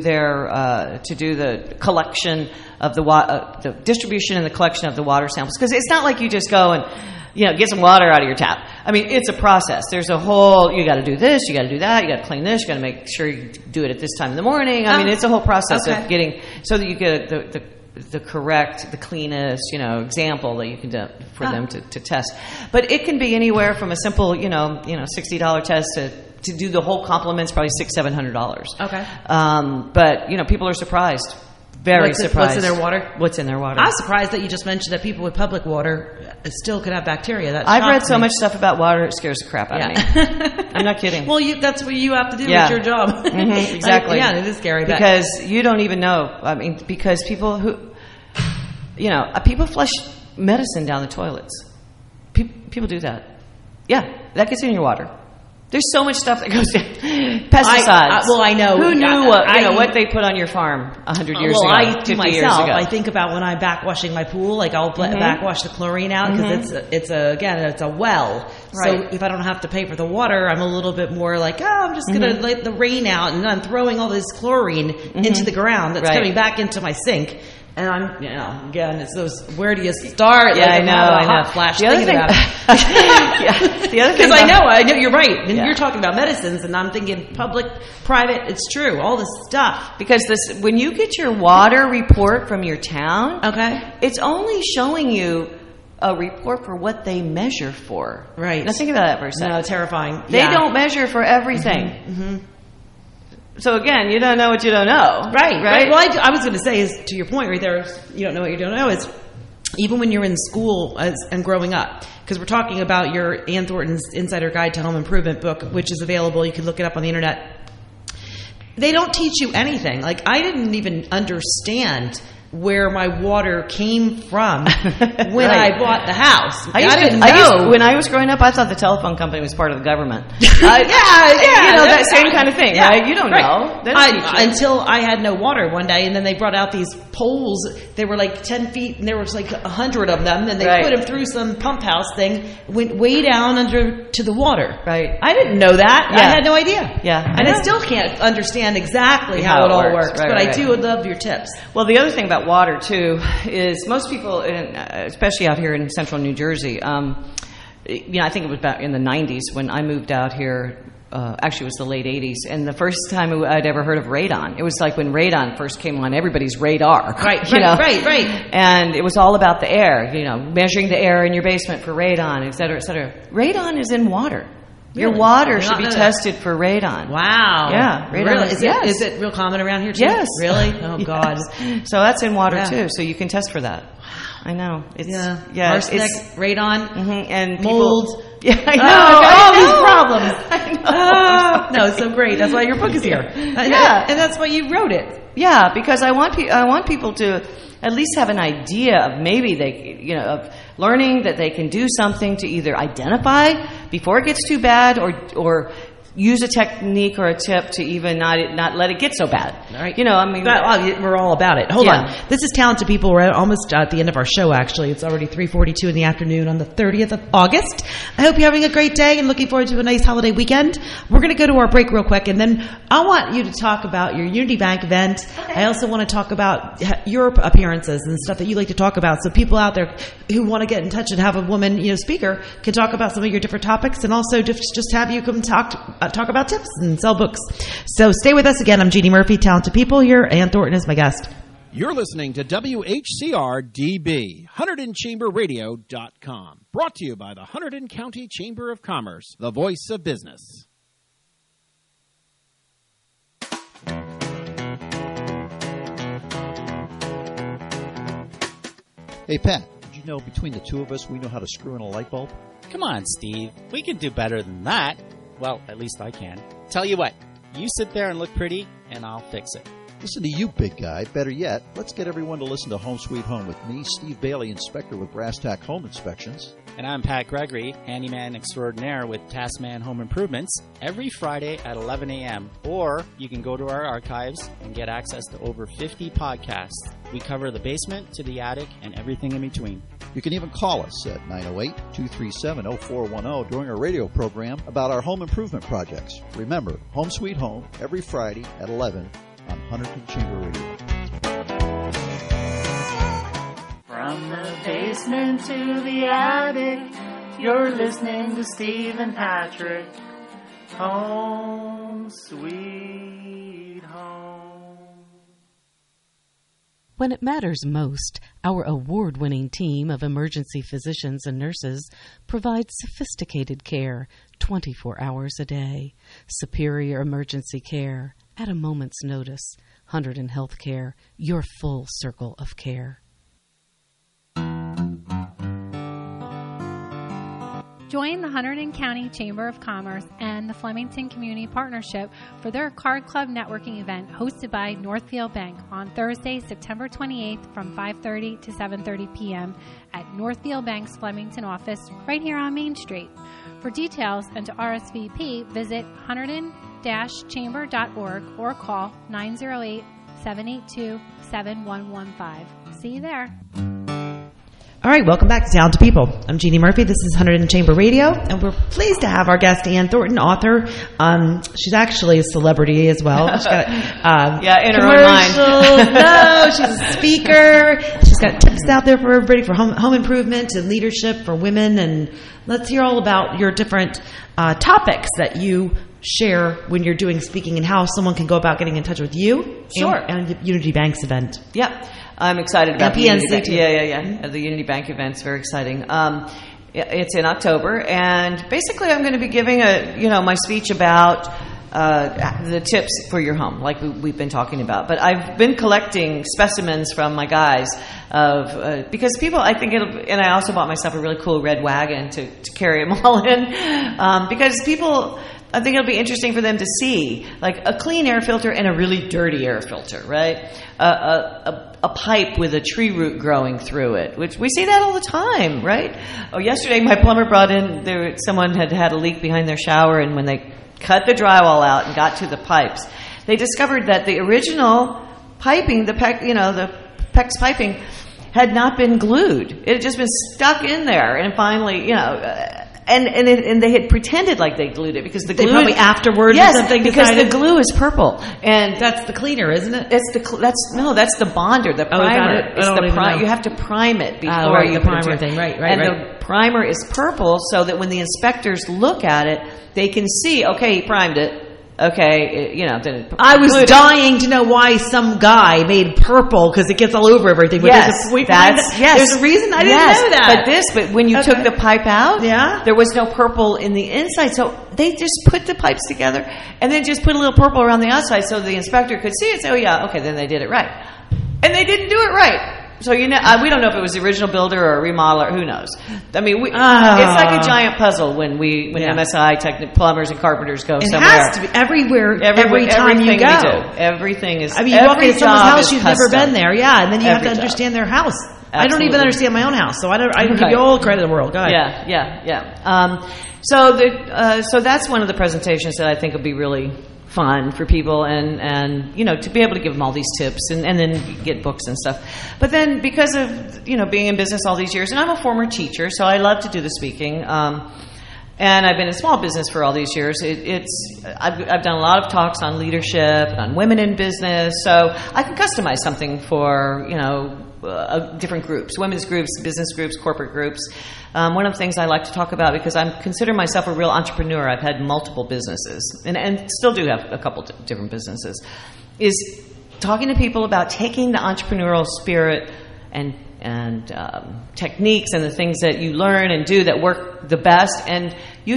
the collection of the distribution and the collection of the water samples. Because it's not like you just go and get some water out of your tap. I mean, it's a process. There's a whole, you got to do this, you got to do that, you got to clean this, you got to make sure you do it at this time in the morning. I mean, it's a whole process of getting, so that you get the correct, the cleanest, example that you can do for them to test. But it can be anywhere from a simple, $60 test to do the whole complement's probably $600-700. Okay. But people are surprised. Very surprised. What's in their water? What's in their water? I was surprised that you just mentioned that people with public water still could have bacteria. I've read so much stuff about water, it scares the crap out of me. I'm not kidding. Well, that's what you have to do with your job. Mm-hmm, exactly. It is scary. Because you don't even know. I mean, because people who... People flush medicine down the toilets. People do that. Yeah, that gets in your water. There's so much stuff that goes down. Pesticides. I know. Who knew what they put on your farm 100 years ago? I do 50 myself. years ago. I think about when I'm backwashing my pool, like I'll backwash the chlorine out because it's a well. Right. So if I don't have to pay for the water, I'm a little bit more like, I'm just going to let the rain out, and I'm throwing all this chlorine into the ground that's coming back into my sink. And I'm, again, it's those, where do you start? Yeah, I know. Hot flash thinking about it. The other thing, because I know you're right. And you're talking about medicines, and I'm thinking public, private. It's true, all this stuff. Because when you get your water report from your town, it's only showing you a report for what they measure for. Right. Now think about that for a second. No, terrifying. They don't measure for everything. So again, you don't know what you don't know. Right. Well, I was going to say, is to your point right there, you don't know what you don't know, is even when you're in school and growing up, because we're talking about your Ann Thornton's Insider Guide to Home Improvement book, which is available. You can look it up on the internet. They don't teach you anything. Like, I didn't even understand where my water came from when I bought the house. I didn't know. When I was growing up, I thought the telephone company was part of the government. That same kind of thing, right? You don't know. Until I had no water one day, and then they brought out these poles. They were like 10 feet, and there was like 100 of them, and they put them through some pump house thing, went way down under to the water. Right. I didn't know that. Yeah. I had no idea. Yeah. And I still can't understand exactly how it all works. But I do love your tips. Well, the other thing about water too is most people, especially out here in central New Jersey, I think it was back in the 90s when I moved out here. Actually, it was the late 80s, and the first time I'd ever heard of radon. It was like when radon first came on everybody's radar. Right. And it was all about the air, measuring the air in your basement for radon, et cetera, et cetera. Radon is in water. Your water should be tested for radon. Wow. Yeah. Radon. Is it real common around here too? Yes. Really? Oh, God. So that's in water too, so you can test for that. I know. Arsenic, radon, and mold. I know. All these problems. No, it's so great. That's why your book is here. And that's why you wrote it. Yeah, because I want people to at least have an idea of maybe they, of learning that they can do something to either identify before it gets too bad, or use a technique or a tip to even not let it get so bad. All right. We're all about it. Hold on. This is Talented People. We're almost at the end of our show, actually. It's already 3:42 in the afternoon on the 30th of August. I hope you're having a great day and looking forward to a nice holiday weekend. We're going to go to our break real quick, and then I want you to talk about your Unity Bank event. Okay. I also want to talk about your appearances and stuff that you like to talk about, so people out there who want to get in touch and have a woman speaker can talk about some of your different topics, and also just have you come talk about tips and sell books. So stay with us again. I'm Jeannie Murphy, Talented People here. Ann Thornton is my guest. You're listening to WHCR-DB, HunterdonChamberRadio.com. Brought to you by the Hunterdon County Chamber of Commerce, the voice of business. Hey, Pat, did you know between the two of us we know how to screw in a light bulb? Come on, Steve. We can do better than that. Well, at least I can. Tell you what, you sit there and look pretty, and I'll fix it. Listen to you, big guy. Better yet, let's get everyone to listen to Home Sweet Home with me, Steve Bailey, inspector with Brass Tack Home Inspections. And I'm Pat Gregory, handyman extraordinaire with Taskman Home Improvements, every Friday at 11 a.m. Or you can go to our archives and get access to over 50 podcasts. We cover the basement to the attic and everything in between. You can even call us at 908-237-0410 during our radio program about our home improvement projects. Remember, Home Sweet Home, every Friday at 11 on Hunterdon Chamber Radio. From the basement to the attic, you're listening to Steve and Patrick. Home Sweet Home. When it matters most, our award-winning team of emergency physicians and nurses provides sophisticated care 24 hours a day. Superior emergency care at a moment's notice. Hunterdon Healthcare, your full circle of care. Join the Hunterdon County Chamber of Commerce and the Flemington Community Partnership for their Card Club networking event hosted by Northfield Bank on Thursday, September 28th from 5:30 to 7:30 p.m. at Northfield Bank's Flemington office right here on Main Street. For details and to RSVP, visit hunterdon-chamber.org or call 908-782-7115. See you there. All right, welcome back to Down to People. I'm Jeannie Murphy. This is Hunterdon Chamber Radio, and we're pleased to have our guest, Ann Thornton, author. She's actually a celebrity as well. She's got in her own mind. No, she's a speaker. She's got tips out there for everybody for home improvement and leadership for women. And let's hear all about your different topics that you share when you're doing speaking and how someone can go about getting in touch with you. Sure. And the Unity Bank's event. Yep. I'm excited about the Unity Bank. Yeah. The Unity Bank event's very exciting. It's in October, and basically I'm going to be giving my speech about the tips for your home, like we've been talking about. But I've been collecting specimens from my guys because people, I think and I also bought myself a really cool red wagon to carry them all in, because people, I think it'll be interesting for them to see, like a clean air filter and a really dirty air filter, right? A pipe with a tree root growing through it, which we see that all the time, right? Oh, yesterday my plumber brought in, someone had a leak behind their shower, and when they cut the drywall out and got to the pipes, they discovered that the original piping, the PEX piping, had not been glued. It had just been stuck in there, and finally, And they had pretended like they glued it because the glue probably afterwards yes, or something because decided. the glue is purple, and that's the cleaner, isn't it? That's the bonder, the primer. You have to prime it before you the primer thing, right? The primer is purple, so that when the inspectors look at it, they can see. Okay, he primed it. Okay, then I was dying to know why some guy made purple because it gets all over everything. But there's a reason I didn't know that. But when you took the pipe out, there was no purple in the inside, so they just put the pipes together and then just put a little purple around the outside so the inspector could see it. So then they did it right, and they didn't do it right. So we don't know if it was the original builder or a remodeler. Who knows? I mean, it's like a giant puzzle when MSI plumbers and carpenters go somewhere. It has to be everywhere. Every time you go, everything is. I mean, you walk into someone's house, you've never been there, and then you have to understand their house. Absolutely. I don't even understand my own house, so I can give you all the credit in the world. Go ahead. Yeah. So that's one of the presentations that I think will be really fun for people, and to be able to give them all these tips and then get books and stuff. But then because of being in business all these years, and I'm a former teacher, so I love to do the speaking, and I've been in small business for all these years. I've done a lot of talks on leadership and on women in business, so I can customize something for different groups, women's groups, business groups, corporate groups. One of the things I like to talk about, because I consider myself a real entrepreneur, I've had multiple businesses and still do have a couple different businesses, is talking to people about taking the entrepreneurial spirit and techniques and the things that you learn and do that work the best, and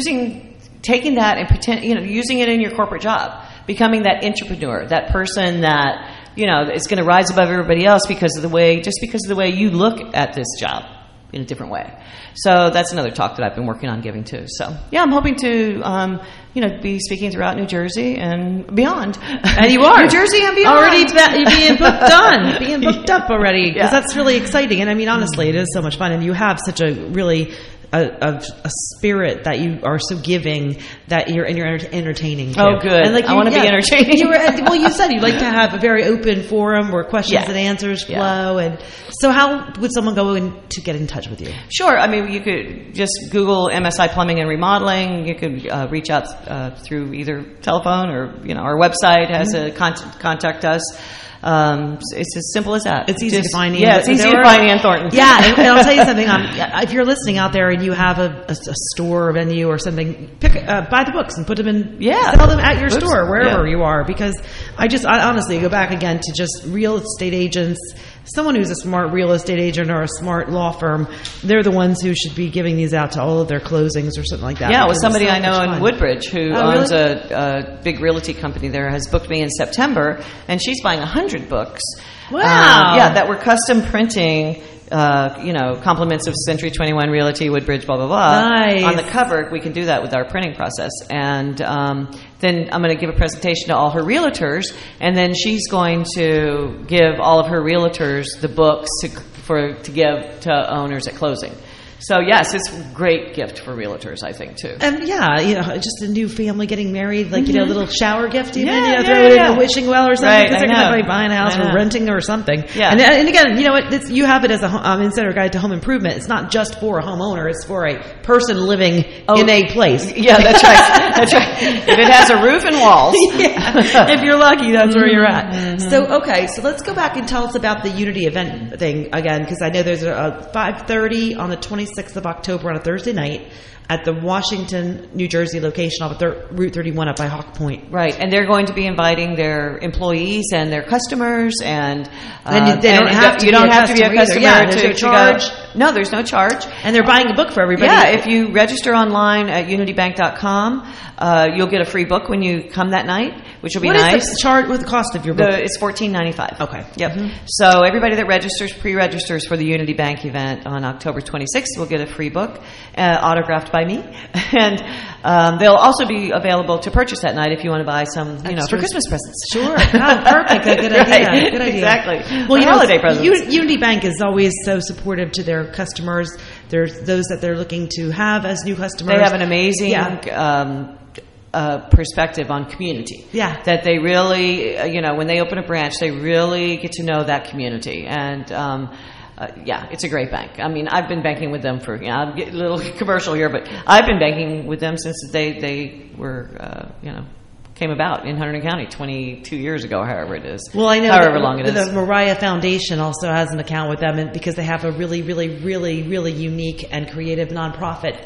taking that and using it in your corporate job, becoming that entrepreneur, that person that is going to rise above everybody else because of the way you look at this job in a different way. So that's another talk that I've been working on giving too. So I'm hoping to be speaking throughout New Jersey and beyond. And you are New Jersey and beyond. Already being booked up already, because that's really exciting. And I mean, honestly, it is so much fun, and you have such a really a spirit that you are so giving that you're entertaining too. Oh, good. And I want to be entertaining. You said you'd like to have a very open forum where questions and answers flow. And so how would someone go in to get in touch with you? Sure. I mean, you could just Google MSI Plumbing and Remodeling. You could reach out through either telephone or our website has a contact us. It's as simple as that. It's easy to find Ann. Yeah, it's easy to find Ann Thornton. Yeah, and I'll tell you something. If you're listening out there and you have a store or venue or something, buy the books and put them in. Yeah, sell them at your store wherever you are. Because I honestly go back again to just real estate agents. Someone who's a smart real estate agent or a smart law firm, they're the ones who should be giving these out to all of their closings or something like that. Yeah, well, somebody I know in Woodbridge who owns a big realty company there has booked me in September, and she's buying 100 books. Wow. That we're custom printing compliments of Century 21 Realty, Woodbridge, blah, blah, blah. Nice. On the cover, we can do that with our printing process. And then I'm going to give a presentation to all her realtors, and then she's going to give all of her realtors the books to give to owners at closing. So, yes, it's a great gift for realtors, I think, too. And, just a new family getting married, like, a little shower gift, even, throw it in a wishing well or something, because they're going to be buying a house or renting or something. Yeah. And again, you know what, you have it as a insider guide to home improvement. It's not just for a homeowner, it's for a person living in a place. Yeah, that's right. That's right. If it has a roof and walls. If you're lucky, that's where you're at. Mm-hmm. So let's go back and tell us about the Unity event thing again, because I know there's a 5:30 on the 26th of October on a Thursday night at the Washington, New Jersey location off of Route 31 up by Hawk Point. Right, and they're going to be inviting their employees and their customers, and you don't have to be a customer to charge. No, there's no charge. And they're buying a book for everybody. Yeah, if you register online at unitybank.com, you'll get a free book when you come that night, which will be nice. What is the cost of your book? It's $14.95. Okay. Yep. Mm-hmm. So everybody that pre-registers for the Unity Bank event on October 26th will get a free book, autographed by me, and they'll also be available to purchase that night if you want to buy some, for Christmas presents. Sure. Oh, perfect. Good idea. Right. Good idea. Exactly. Well, holiday presents. Unity Bank is always so supportive to their customers. There's those that they're looking to have as new customers. They have an amazing perspective on community. Yeah. That they really, when they open a branch, they really get to know that community. And it's a great bank. I mean, I've been banking with them for, I'll get a little commercial here, but I've been banking with them since they were, came about in Hunterdon County 22 years ago, however it is. Well, I know however long it is. The Mariah Foundation also has an account with them, and because they have a really, really, really, really unique and creative nonprofit,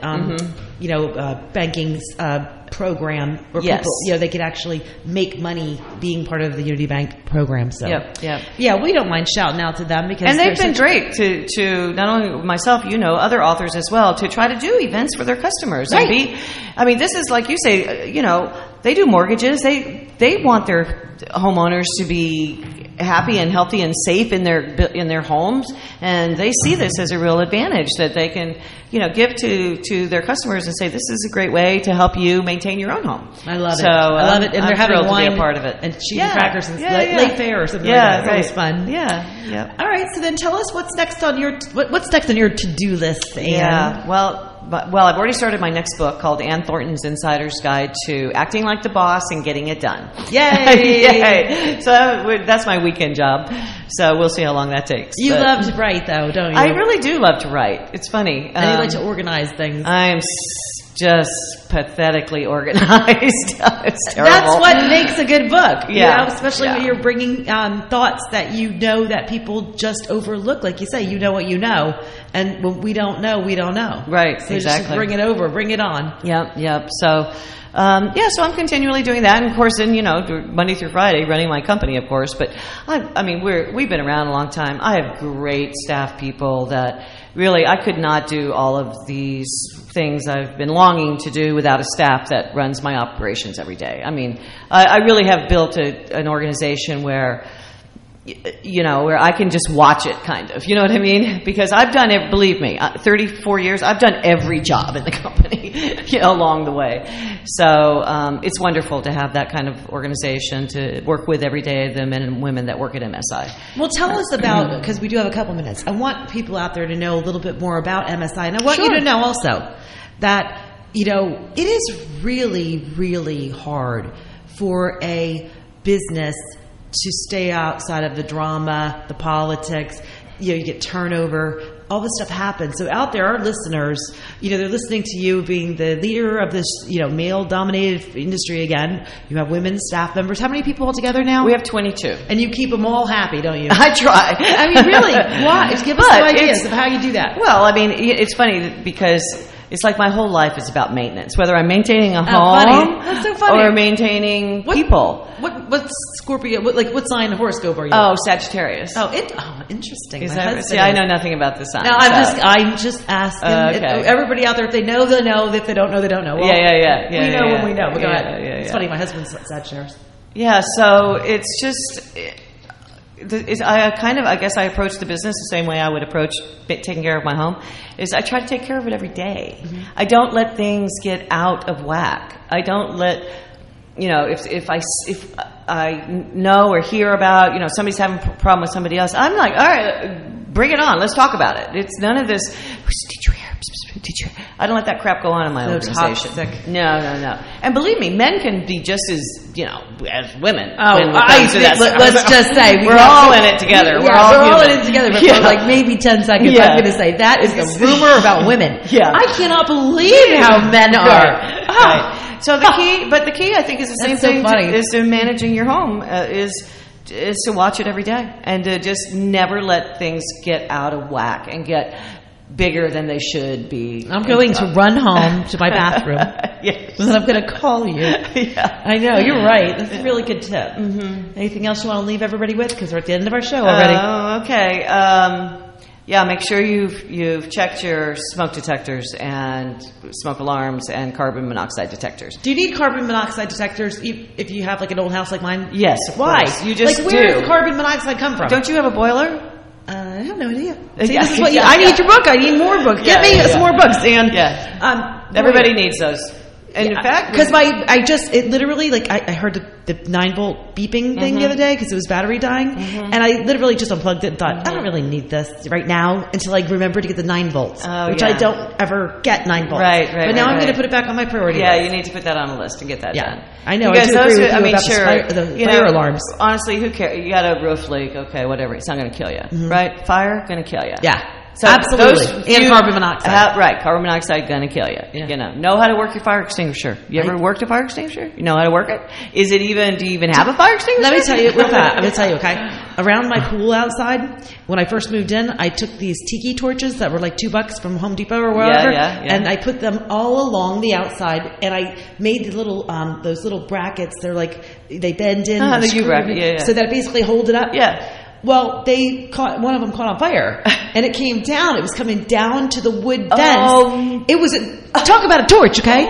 banking program where people, they could actually make money being part of the Unity Bank program. So, yeah, we don't mind shouting out to them because they've been great to not only myself, other authors as well, to try to do events for their customers. Right. And this is like you say, they do mortgages. They want their homeowners to be happy and healthy and safe in their homes, and they see this as a real advantage that they can give to their customers and say, this is a great way to help you maintain your own home. I love it. I love it. And they're having wine to be a part of it, and cheese and crackers and late fair or something like that. It's always fun. Yeah. All right. So then tell us what's next on your to-do list, Ann. Yeah. Well, I've already started my next book called Ann Thornton's Insider's Guide to Acting Like the Boss and Getting It Done. Yay! Yay! So that's my weekend job. So we'll see how long that takes. You love to write, though, don't you? I really do love to write. It's funny. And you like to organize things. I'm just pathetically organized. It's terrible. That's what makes a good book. Yeah. Especially when you're bringing thoughts that that people just overlook. Like you say, you know what you know. And when we don't know, we don't know. Right, so exactly. Just bring it over. Bring it on. Yep. So, so I'm continually doing that. And, of course, then, Monday through Friday, running my company, of course. But, we've been around a long time. I have great staff people that really, I could not do all of these things I've been longing to do without a staff that runs my operations every day. I really have built an organization where I can just watch it, kind of. You know what I mean? Because I've done it, believe me, 34 years, I've done every job in the company, along the way. So it's wonderful to have that kind of organization to work with every day, the men and women that work at MSI. Well, tell us about, because we do have a couple minutes, I want people out there to know a little bit more about MSI. And I want you to know also that, it is really, really hard for a business to stay outside of the drama, the politics. You get turnover. All this stuff happens. So out there, our listeners, they're listening to you being the leader of this, male-dominated industry again. You have women staff members. How many people altogether now? We have 22. And you keep them all happy, don't you? I try. Really? Why? Give us some ideas of how you do that. Well, it's funny because it's like my whole life is about maintenance. Whether I'm maintaining a home That's so funny. or maintaining people. What Scorpio? What sign of horoscope are you? Oh, Sagittarius. Interesting. See, I know nothing about the sign. No, I'm just asking. Okay. Everybody out there, if they know, they know. If they don't know, they don't know. Well, we know when we know. But go ahead. It's funny. My husband's Sagittarius. Yeah. So it's just. I guess I approach the business the same way I would approach taking care of my home. Is I try to take care of it every day. Mm-hmm. I don't let things get out of whack. I don't let, if I know or hear about, somebody's having a problem with somebody else, I'm like, all right, bring it on. Let's talk about it. It's none of this. Did you hear? I don't let that crap go on in my organization. Toxic. No. And believe me, men can be just as, as women. Oh, let's just say we're all in it together. We're all in it together. But for like maybe 10 seconds, I'm going to say that is the rumor about women. Yeah. I cannot believe how men are. Right. So the key, I think, is the same thing. Is to managing your home is to watch it every day and to just never let things get out of whack and get bigger than they should be. I'm going to run home to my bathroom. Yes. And I'm going to call you. Yeah. I know, you're right. That's a really good tip. Mm-hmm. Anything else you want to leave everybody with? Because we're at the end of our show already. Oh, okay. Make sure you've checked your smoke detectors and smoke alarms and carbon monoxide detectors. Do you need carbon monoxide detectors if you have like an old house like mine? Yes. Why? You just where does carbon monoxide come from? Don't you have a boiler? I have no idea. See, this is what I need your book. I need more books. Get me some more books. And everybody needs those. And in fact, because it literally, like, I heard the 9-volt beeping thing the other day because it was battery dying, and I literally just unplugged it and thought, I don't really need this right now until I remember to get the 9 volts, which I don't ever get 9 volts. Right. But now I'm going to put it back on my priority list. Yeah, you need to put that on the list and get that done. I know. Because I do agree with you about the fire alarms. Honestly, who cares? You got a roof leak, okay, whatever. It's not going to kill you, right? Fire, going to kill you. Yeah. So absolutely. And carbon monoxide. Right. Carbon monoxide going to kill you. Yeah. Know how to work your fire extinguisher. You ever worked a fire extinguisher? You know how to work it? Do you even have a fire extinguisher? Let me tell you real fast. I'm going to tell you, okay? Around my pool outside, when I first moved in, I took these tiki torches that were like $2 from Home Depot or wherever, and I put them all along the outside, and I made the little, those little brackets. They're like, they bend in. The U-bracket, so that basically hold it up. Yeah. Well, one of them caught on fire, and it came down. It was coming down to the wood vents. Oh. It was talk about a torch, okay?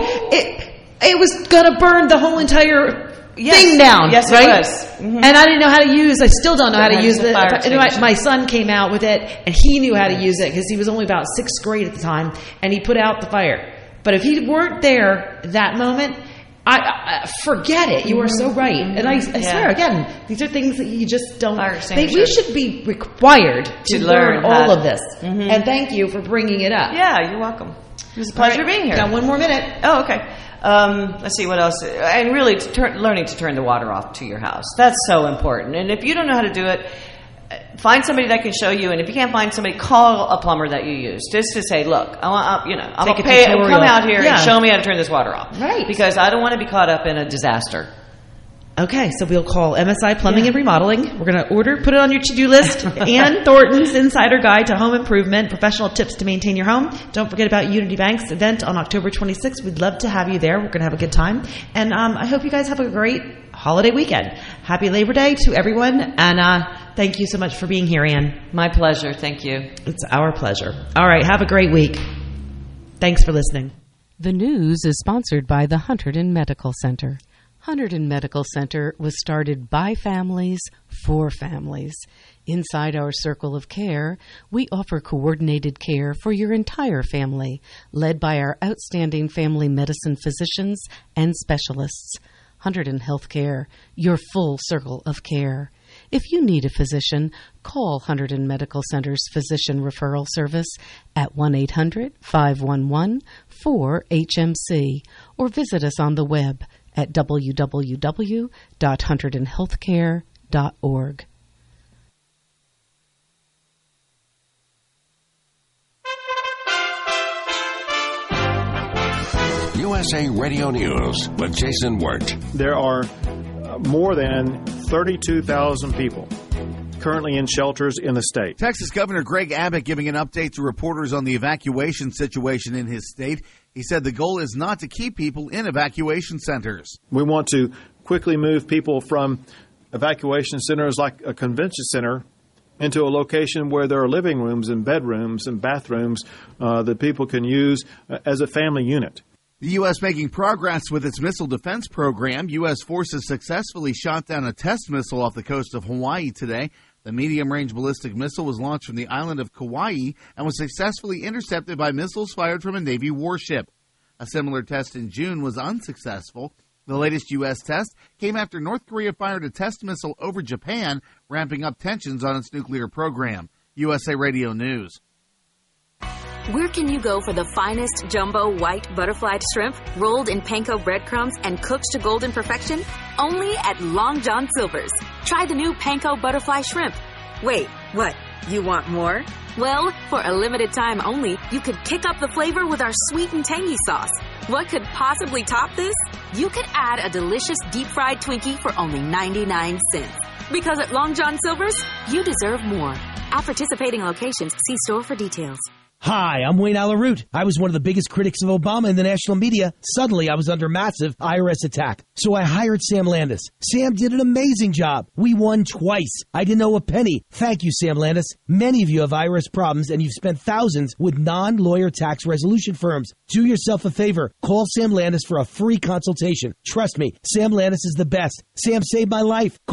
It was gonna burn the whole entire thing down. Yes, right? It was. Mm-hmm. And I didn't know how to use. I still don't know how to use it. And my son came out with it, and he knew how to use it because he was only about 6th grade at the time, and he put out the fire. But if he weren't there that moment, I forget it. You are so right. And I swear, again, these are things that you just don't think. We should be required to learn all of this. Mm-hmm. And thank you for bringing it up. Yeah, you're welcome. It was a pleasure being here. Got one more minute. Oh, okay. Let's see what else. And really, learning to turn the water off to your house. That's so important. And if you don't know how to do it, find somebody that can show you, and if you can't find somebody, call a plumber that you use. Just to say, look, I'm going to come out here and show me how to turn this water off. Right. Because I don't want to be caught up in a disaster. Okay, so we'll call MSI Plumbing and Remodeling. We're going to put it on your to-do list, Ann Thornton's Insider Guide to Home Improvement, professional tips to maintain your home. Don't forget about Unity Bank's event on October 26th. We'd love to have you there. We're going to have a good time. And I hope you guys have a great holiday weekend. Happy Labor Day to everyone. And thank you so much for being here, Ann. My pleasure. Thank you. It's our pleasure. All right, have a great week. Thanks for listening. The news is sponsored by the Hunterdon Medical Center. Hunterdon Medical Center was started by families for families. Inside our circle of care, we offer coordinated care for your entire family, led by our outstanding family medicine physicians and specialists. Hunterdon Healthcare, your full circle of care. If you need a physician, call Hunterdon Medical Center's Physician Referral Service at 1-800-511-4HMC or visit us on the web at www.hunterdonhealthcare.org. USA Radio News with Jason Wirt. There are more than 32,000 people currently in shelters in the state. Texas Governor Greg Abbott giving an update to reporters on the evacuation situation in his state. He said the goal is not to keep people in evacuation centers. We want to quickly move people from evacuation centers like a convention center into a location where there are living rooms and bedrooms and bathrooms that people can use as a family unit. The U.S. making progress with its missile defense program. U.S. forces successfully shot down a test missile off the coast of Hawaii today. The medium-range ballistic missile was launched from the island of Kauai and was successfully intercepted by missiles fired from a Navy warship. A similar test in June was unsuccessful. The latest U.S. test came after North Korea fired a test missile over Japan, ramping up tensions on its nuclear program. USA Radio News. Where can you go for the finest jumbo white butterfly shrimp rolled in panko breadcrumbs and cooked to golden perfection? Only at Long John Silver's. Try the new panko butterfly shrimp. Wait, what? You want more? Well, for a limited time only, you could kick up the flavor with our sweet and tangy sauce. What could possibly top this? You could add a delicious deep-fried Twinkie for only 99 cents. Because at Long John Silver's, you deserve more. At participating locations, see store for details. Hi, I'm Wayne Alaroot. I was one of the biggest critics of Obama in the national media. Suddenly, I was under massive IRS attack. So I hired Sam Landis. Sam did an amazing job. We won twice. I didn't owe a penny. Thank you, Sam Landis. Many of you have IRS problems, and you've spent thousands with non-lawyer tax resolution firms. Do yourself a favor. Call Sam Landis for a free consultation. Trust me, Sam Landis is the best. Sam saved my life.